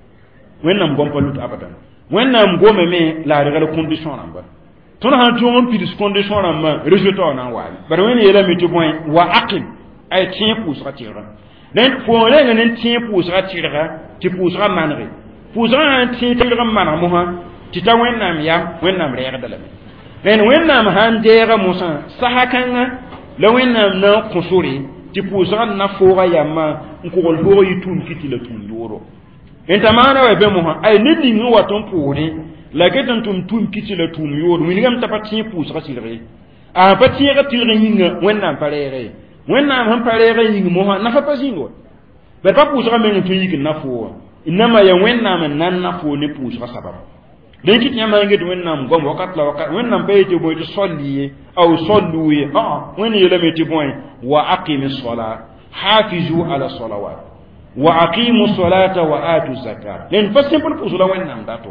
wennam gompa lut abadan wennam gome me la regal condition namba ton han tuon pidis condition namba résultat na wa bar wen yela mi to point wa aqim ay tien pour sa tira den fo le ngene tien pour sa tira ti pour sa manre pour sa un tien tira manre mo ha ti ta wennam ya wennam regal dala den wennam han dera musa sahakanga la wennam na kusuri ti pusran na fora yamma ko gol fora yitun kiti la tun yoro entamana wa be mo ay nidi ngi waton puri la ketan tun kiti la tun yoro mi ngam tapati pusra silre a pati ga tilre yinga wennam parere wennam han parere yinga mo na fa pasingo be pa pusra men tun yiki na fo inama ya wennam nan na fo ne pusra sabab den kit nyama ngi wennam gom wakat la wakat wennam bayte boy to solliye aw solluye wen yele meti boy wa aqimis sala hafizu ala salawat wa aqimus salata wa atu zakat den fa simple pour cela wennam dato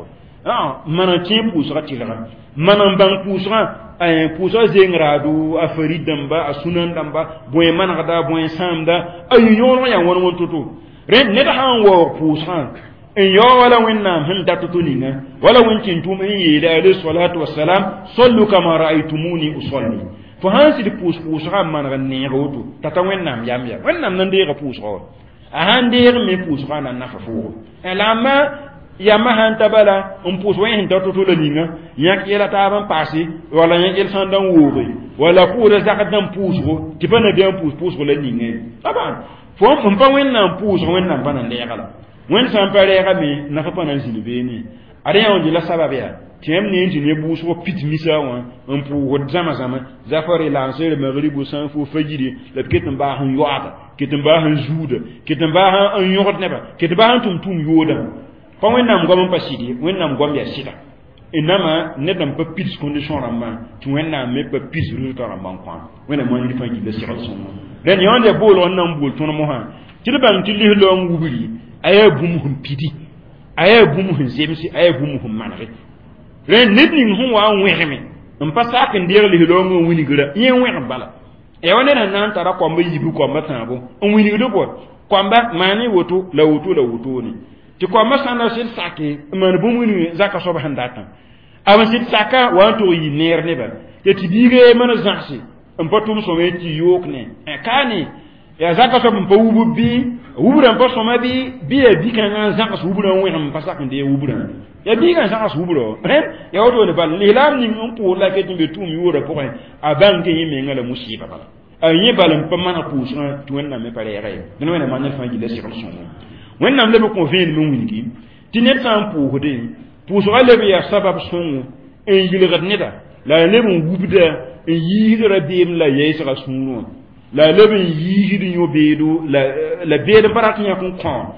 mana ti pour cela tilra mana bang pour cela pour cela zengradu afari damba asunan damba boy mana da boy samda ayu yoro ya won won toto ren ne da han wo pour cela en yo wala wennam hin datutu ninga wala wentin tum en yele alayhi salatu wassalam sallu kama ra'aytumuni usalli fa hansi de pus ram man ran ne roto tata wennam yamya wennam nan de pus ro a han de me pus ran nan nafa fo elama yama han tabala pus wen datutu le ninga yak yela ta ban passé wala yak yel sandan wobe wala pour zakat dan pus ro ti bana bien pus ro le ninga taban fo pa wennam pus wennam banan de yakala wen san pare ga mi na fa panan silbe ni are ya on la sababia tiem ni ni buso pit misa wa on pour zama zafari lancer le maghrib san fo fajiri le ketin ba han yoata ketin ba han juda ketin ba han an yot neba ketin ba han tum yoda pa wen nam gom pasidi wen nam gom ya sida inama nedam pa pit condition ramba tu wen nam me pa pit résultat ramba kwa wen mo ni fa gi le siral son den yonde bol on nam bol ton mo ha tilbam tilli lo ngubiri aya bumuhum pidi aya bumuhum zemsi aya bumuhum manre ren nidni hu wa wehme on passa kan der li lo ngo wini gira yen weh bala e wona nan tara ko mba yibu ko mba tabo on wini gira ko mba mani woto la woto ni ti ko mba sana sil sake man bu wini zaka so ba handata awan sil saka wa to yi ner ne ba te ti bige man zansi on patum so me ti yok ne e kani ya zaka so mpa wubu bi wubura mpa so ma bi e bi kan zaka so wubura won mpa sak de wubura ya bi kan zaka so wubura ya wodo ne bal lilam ni on la ke timbe tum yura ko a banke yime ngala musiba bala ayi bal mpa mana ko so to na me pare ya no wena manal fa ji de sikon so wena le ko vin mu wingi ti net san pour de pour so le bi ya sabab son en yilgat neta la le mu wubda en yira dem la yesa sunu la leben yiri nyo bedo la bedo barat nya kun kon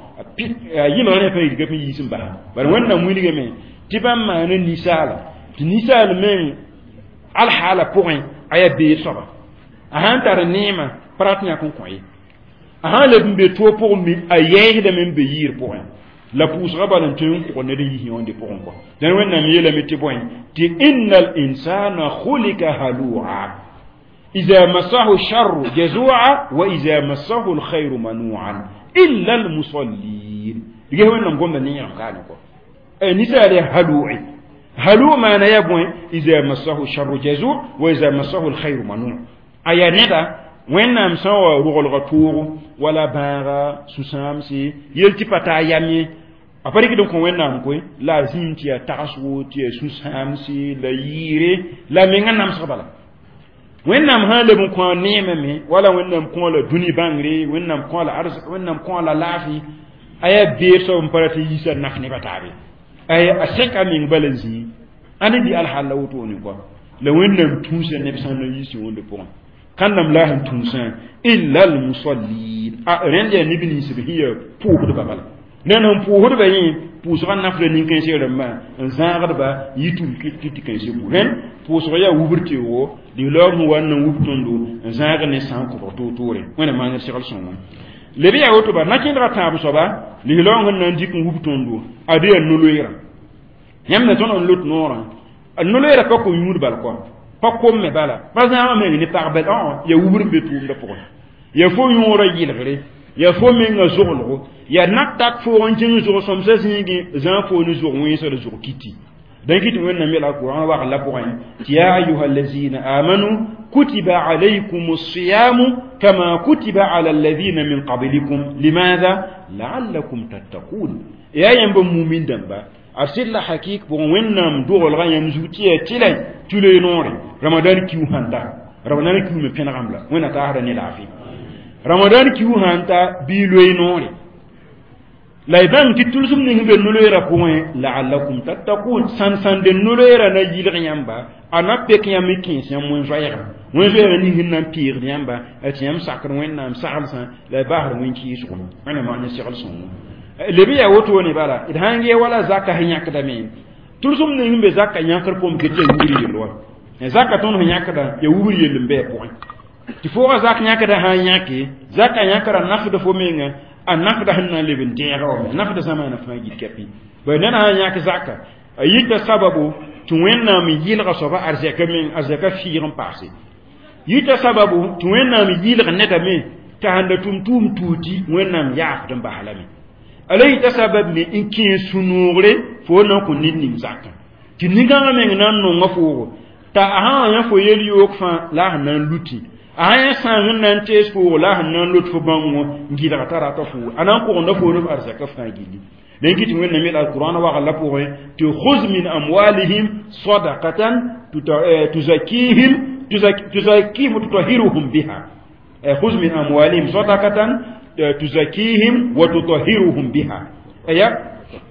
yima ne fa yiga pin yisim ba bar wannan mu ni me tibam ma ne nisala ti nisala men al hala point aya be soba ahan tar nima barat nya kun kon yi ahan le be to pour mi aye de men be yir point la pousse rabalan tun ko ne de yi on de point ko dan wannan yele me ti point ti innal insana khuliqa halu'a إذا مسه الشر جزوعا وإذا مسه الخير منوعا إلا المصلين يجي وين نقوم بنيا خالقه نسأل هلوع ما نيابون إذا مسه الشر جزوع وإذا مسه الخير منوع أي ندا وين نمسوا رغل غطور ولا بارا سوسامسي يلتي بتا يامي après que donc on wena ko la zintia taraswo tie susamsi la yire la menga nam sabala wennam hale mun ko neme me wala wennam ko la duni bangri wennam ko la arzak wennam ko la lafi aya be so mparati yisa nafni batabe aya aseka min balanzi ani di al halawto ni ko le wennam tuuse ne bisan no yisi wonde pon kandam la han tunsa illa al musallin rende ni bini sibiya puuhud babal nan puuhud bayin puusra nafle nin kan se ramba zaagad ba yitum kiti kan se buhen puusra ya wuburti wo di lor mu wannan wubtondo zaaga ne san ko to tore wona ma ne sigal son lebi ya woto ba nakindra tabu soba li lor nan dikun wubtondo ade en noloyira yamna ton on lot nora noloyira ko ko yumur bal ko pakko me bala pas me ni parbel ya wubur be tum da pokon ya fo yora yilgre ya fo me nga zoglo ya naktak fo on jeng zo som se singi zan fo ni zo wi so zo kiti dan kiti wonna mi la qur'an wa la qur'an ya ayyuhallazina amanu kutiba alaykumus siyamu kama kutiba ala alladhina min qablikum limadha la'allakum tattaqun ya yamba mu'min damba asilla hakik bon wonnam dogol ga yam zutiye tilay tulay nore ramadan ki handa ramadan ki me penramla wona ta hada ni lafi ramadan ki hanta bi loy nore laiban ti tulsum ni be nuloyra point la'allakum tattaqun san de nuloyra na yilg yamba ana pek yam kin sem mon joyra ni hinna pire yamba atiyam sakr wennam sahalsan la bahr wen ki su ana ma ne sigal son lebi ya woto ne bala idhange wala zakka hinyak da me tulsum ni be zakka nyakar pom ke te wuri yelo zakka ton hinyak da ya wuri yelo be point ti fo zakka nyaka da hanyake zakka nyakara nafu da fo menga anafda hanna lebin teero nafda zamana faagi kapi bayna hanya ka zakka yita sababu tuwenna mi yilga soba arzeka min arzeka fiiran passé yita sababu tuwenna mi yilga neta me ta handa tum tuti wenna mi yaaf dan bahalami alay ta sabab ni inki sunure fo na ko ninni zakka tininga men nan no ngafo ta aha ya fo yeli yok fa la nan luti aya san nan tes pour la nan lot fo bango ngida tara ta fu anan ko ndo fo no arzaka fa gili den kiti wen na mi alquran wa galla pour tu khuz min amwalihim sadaqatan tuzakihim tutahhiruhum biha khuz min amwalihim sadaqatan tuzakihim wa tutahhiruhum biha aya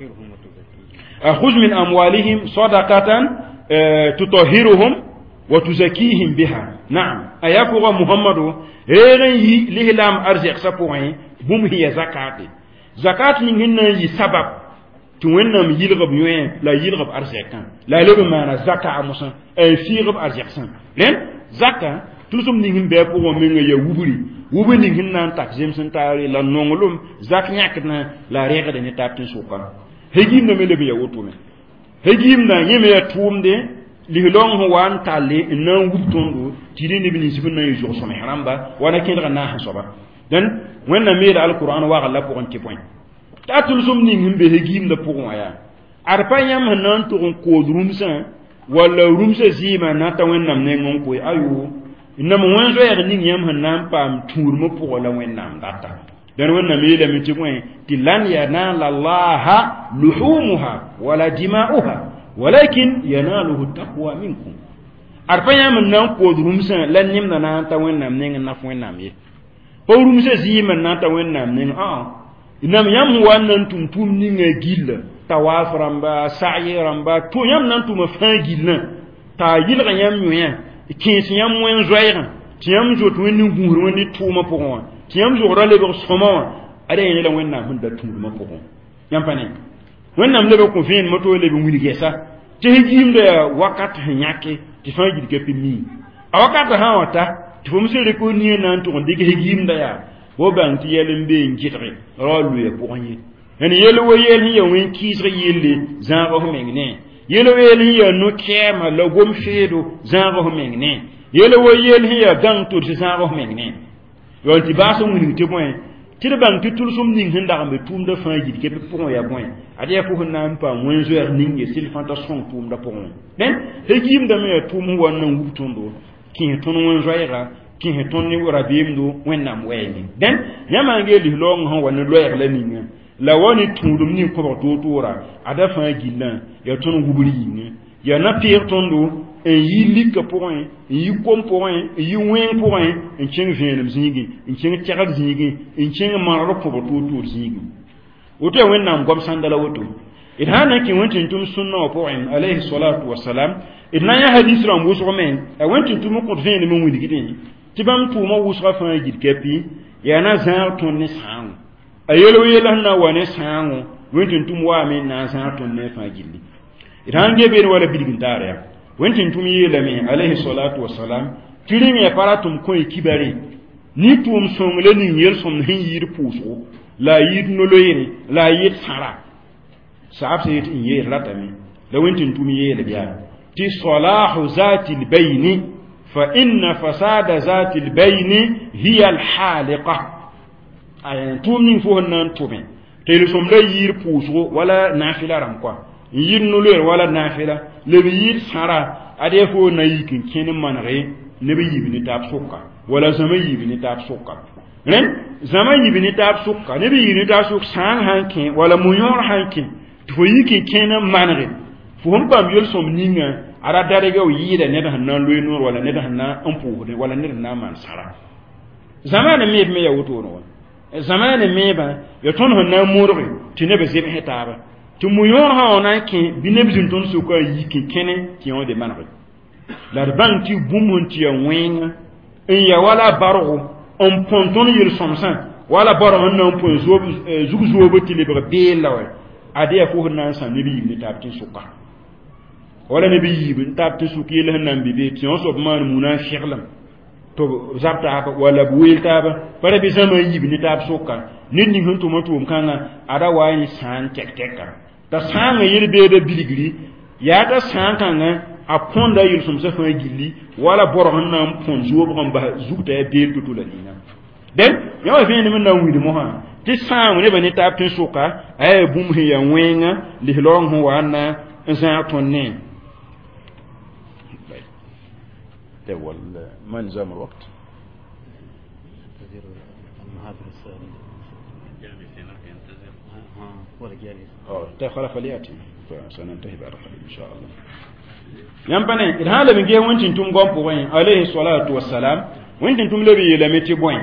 khuz min amwalihim sadaqatan tutahhiruhum wa tuzakihim biha na'am ayafu muhammadu reren yi lihlam arzik sa point bum hiya zakati zakat ni hinna yi sabab tu wennam yilgab yoyen la yilgab arzikan la lebe mana zakka amusan ay fiirab arziksan len zakka tusum ni himbe pour menga ya wuburi ni hinna tak jemsen tari la nongolum zak nyakna la rega de netatin sukan hegim na melebe ya wotume hegim na yeme ya tumde lihlong ho wan tali nan wubtondo tidi ni bini sibna yujo so mehramba wana kindra na hasoba dan wenna mele alquran wa galla pour un point tatul sum ni himbe hegim da pour waya arpanyam hanan to ko drumsa wala rumsa zima na ta wennam ne ngon ko ayu inam wenzo ya ni yam hanan pam turmo pour la wennam data dan wenna mele mi point tilan ya na lallaha luhumuha wala dima'uha ولكن يناله التقوى منكم arpanya men nan ko durumsa lan nim na ta wennam ne na wennam ye ko durumsa zi men na ta wennam ne inam yam wannan tumtum ni nga gilla tawaframba sa'iramba to yam nan tuma fa gilla ta gilla yam nyoya kinsi yam wen zoyra tiyam jo to ni nguru woni tuma pokon tiyam jo rale be soma ada yin la wennam hun da tuma pokon yam pane wennam lebe ko fin moto lebe wuni gesa te hijim de wakat nyake ti fa gidi ke pimi awakata ha wata ti fo musere ko ni nan to ndike hijim da ya bo ban ti yelembe njitre rolu ye pognye en yelo yel hi wen kisre yelle zango ho mengne yelo yel hi no kema lo gom fedo zango ho mengne yelo yel hi gang to zango ho mengne yo ti baso wuni te point tirban tutul sum ning hinda be tum da fa gidi ke pour ya point adia ko na mpa moins joueur ning ye sil fanta son tum da pour nen hegim da me tum wannan wutundo ki ton won joyra ki ton ni wora bimdo wennam wayni den nyama ngeli long ho wannan loyer la ninga la woni tudum ni ko to tora ada fa gilan ya ton guburi ni ya na pire tondo en yi lika point yi kom point yi wen point en cheng venem zingi en cheng tiagal zingi en cheng mararo ko to zingi wote wennam gom sandala woto idhana ki wontin tum sunna point alayhi salatu wassalam idna ya hadith ram wuso men a wontin tum ko venem mun widi gidin tibam tu ma wusga fa yid kepi ya na zan ton ne sang ayelo yela na wane sang wentin tum wa min na zan ton ne fa gilli idan ge be wala bidin tare wentin tum yela mi alayhi salatu wassalam tirin ya paratum ko kibare ni tum somle ni yel som hin yir puso la yid no loyini la yid sara saab se yit in yir latami da wentin tum yela biya ti salahu zati albayni fa inna fasada zati albayni hiya alhaliqa ayan tum nin fo nan tume te som la yir puso wala nafila ram quoi yir no loyer wala nafila le yir sara ade fo na yikin kenin manare ne be yibini tab sukka wala zama yibini tab sukka ren zama yibini tab sukka ne be yibini tab sukka sang hankin wala munyor hankin to yikin kenan manare fo hon bam yol som ninga ara darega o yida ne da hanan loy nur wala ne da hanan ampu wala ne da na man sara zamana me ya wuto no zamana me ba ya ton hanan murri tine be zebe hetaba tu munyor ha ona ki binebizin ton sukka yikin kene ki on de manare la ban ti bumun ti wen en ya wala baro on ponton yel somsan wala baro on pon zugu be libre be lawe ade ko nan san ne bi ni tabtin suka wala ne bi bin tabtin suka yel nan bi ti on so man munafiqlam to zabta ba wala builta ba pare bi sama yibi ni tab suka nit ni huntu matum kanga ada wani san tekteka ta san yel be de biligri ya ta san kanga a ponda yul sum sa fa gilli wala boron nan pon zuwa bon ba zukta ya be tutu la nina den yawa fi ni na wudi mo ha ti sam ne bani ta tin suka ay bum he ya wenga li long ho wana nsa tonne ده ما نظام الوقت
المحاضر الثاني جالس ينتظر ولا
ده
جالس
خلاص فلياتي فسننتهي بعد قليل ان شاء الله yampane irhala binge wancin tum gompo wayin alayhi salatu wassalam wancin tum lebi la meti boyin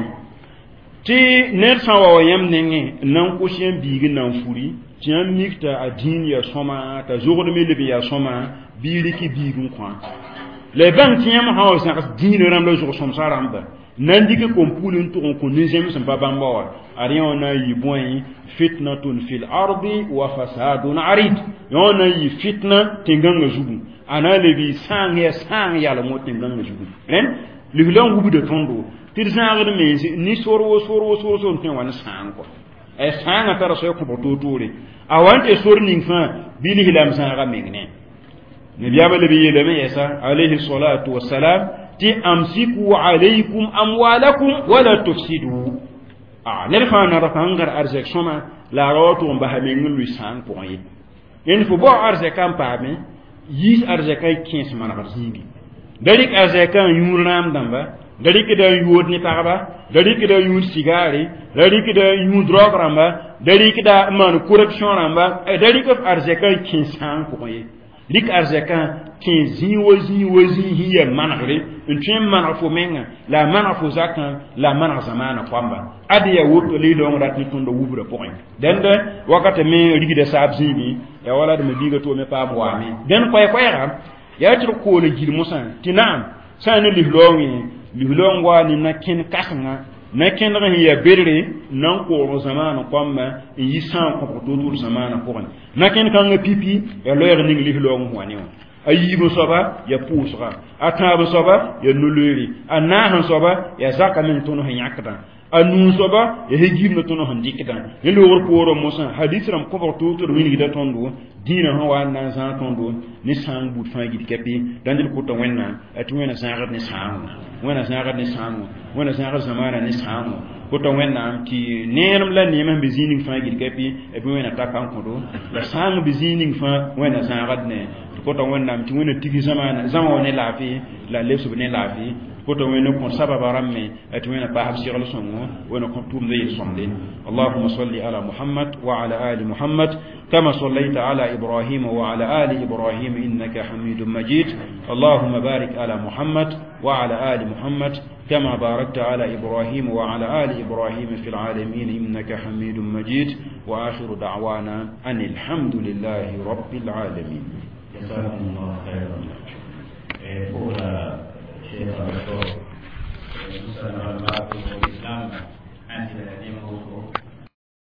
ti ner sawa wayam nenge nan kushen bigi nan furi ti am mikta adin ya soma ta zogdo me lebi ya soma biri ki bigun kwa le ban ti am hawo sa din ram lo zo som saramba nandike kompulun to ko nizem sam babamba wa arion na yi boyin fitnatun fil ardi wa fasadun arid yona yi fitna tinganga zugu ana lebi sang ya la motin ganga jugu ren lihlan gubu de tondo tir zangar me ni soro tin wan sang ko e sang tara so ko bototore awante sorning fa bili hilam sanga mengne ne biaba lebi yele me yesa alayhi salatu wassalam ti amsiku alaykum amwalakum wala tufsidu ne fa na rafangar arzek soma la roto mba mengun lui sang ko yi en fo bo arzek am pame yis arzekai 15 mana zingi darik arzekan yuram damba darik da yud ni tagba darik da yud sigari darik da yud drog ramba darik da man corruption ramba darik of arzekai 15 ko yi lik arzekan 15 wazi hiya managre un mana fo menga la mana fo zakan la mana zamana kwamba adiya woto li do ngat ni tondo wubra point dende wakati me rigide sabzibi ya wala de diga to me pa wami den koy ram ya tur ko le gil musan tinam sanu lihlongwa ni nakin kasanga nakin ga hiya berre nan ko zamana kwamba yi san ko to zamana ko nakin kan pipi ya loyer ni lihlong wani ayibo soba ya pusra ataba soba ya nuluri anahan soba ya zakamin tono hanyakata anu soba ya hegim no tono handikita yelo wor ko musa hadith ram ko to min gida tondo dina hawa nan san tondo ni sang but fa gidi kepi dandil ko to wenna atu wena sangat ni sang wena sangat ni sang wena sangat zamana ni sang ko to wenna ki nenam la ni man bizinin fa gidi kepi e bi wena takan ko do la sang bizinin fa wena sangat ne ko to wenna ti wena tigi zamana zamone lafi la lesu ne lafi koto wena kon sababa ramme atwena ba habsi gal songo wena kon tum de somden allahumma salli ala muhammad wa ala ali muhammad kama sallaita ala ibrahim wa ala ali ibrahim innaka hamidum majid allahumma barik ala muhammad wa ala ali muhammad kama barakta ala ibrahim wa ala ali ibrahim fil alamin innaka hamidum majid wa akhiru da'wana anil hamdulillahi rabbil alamin
jazakumullahu khairan.
المسلم والباطل والإسلام أنت نعمه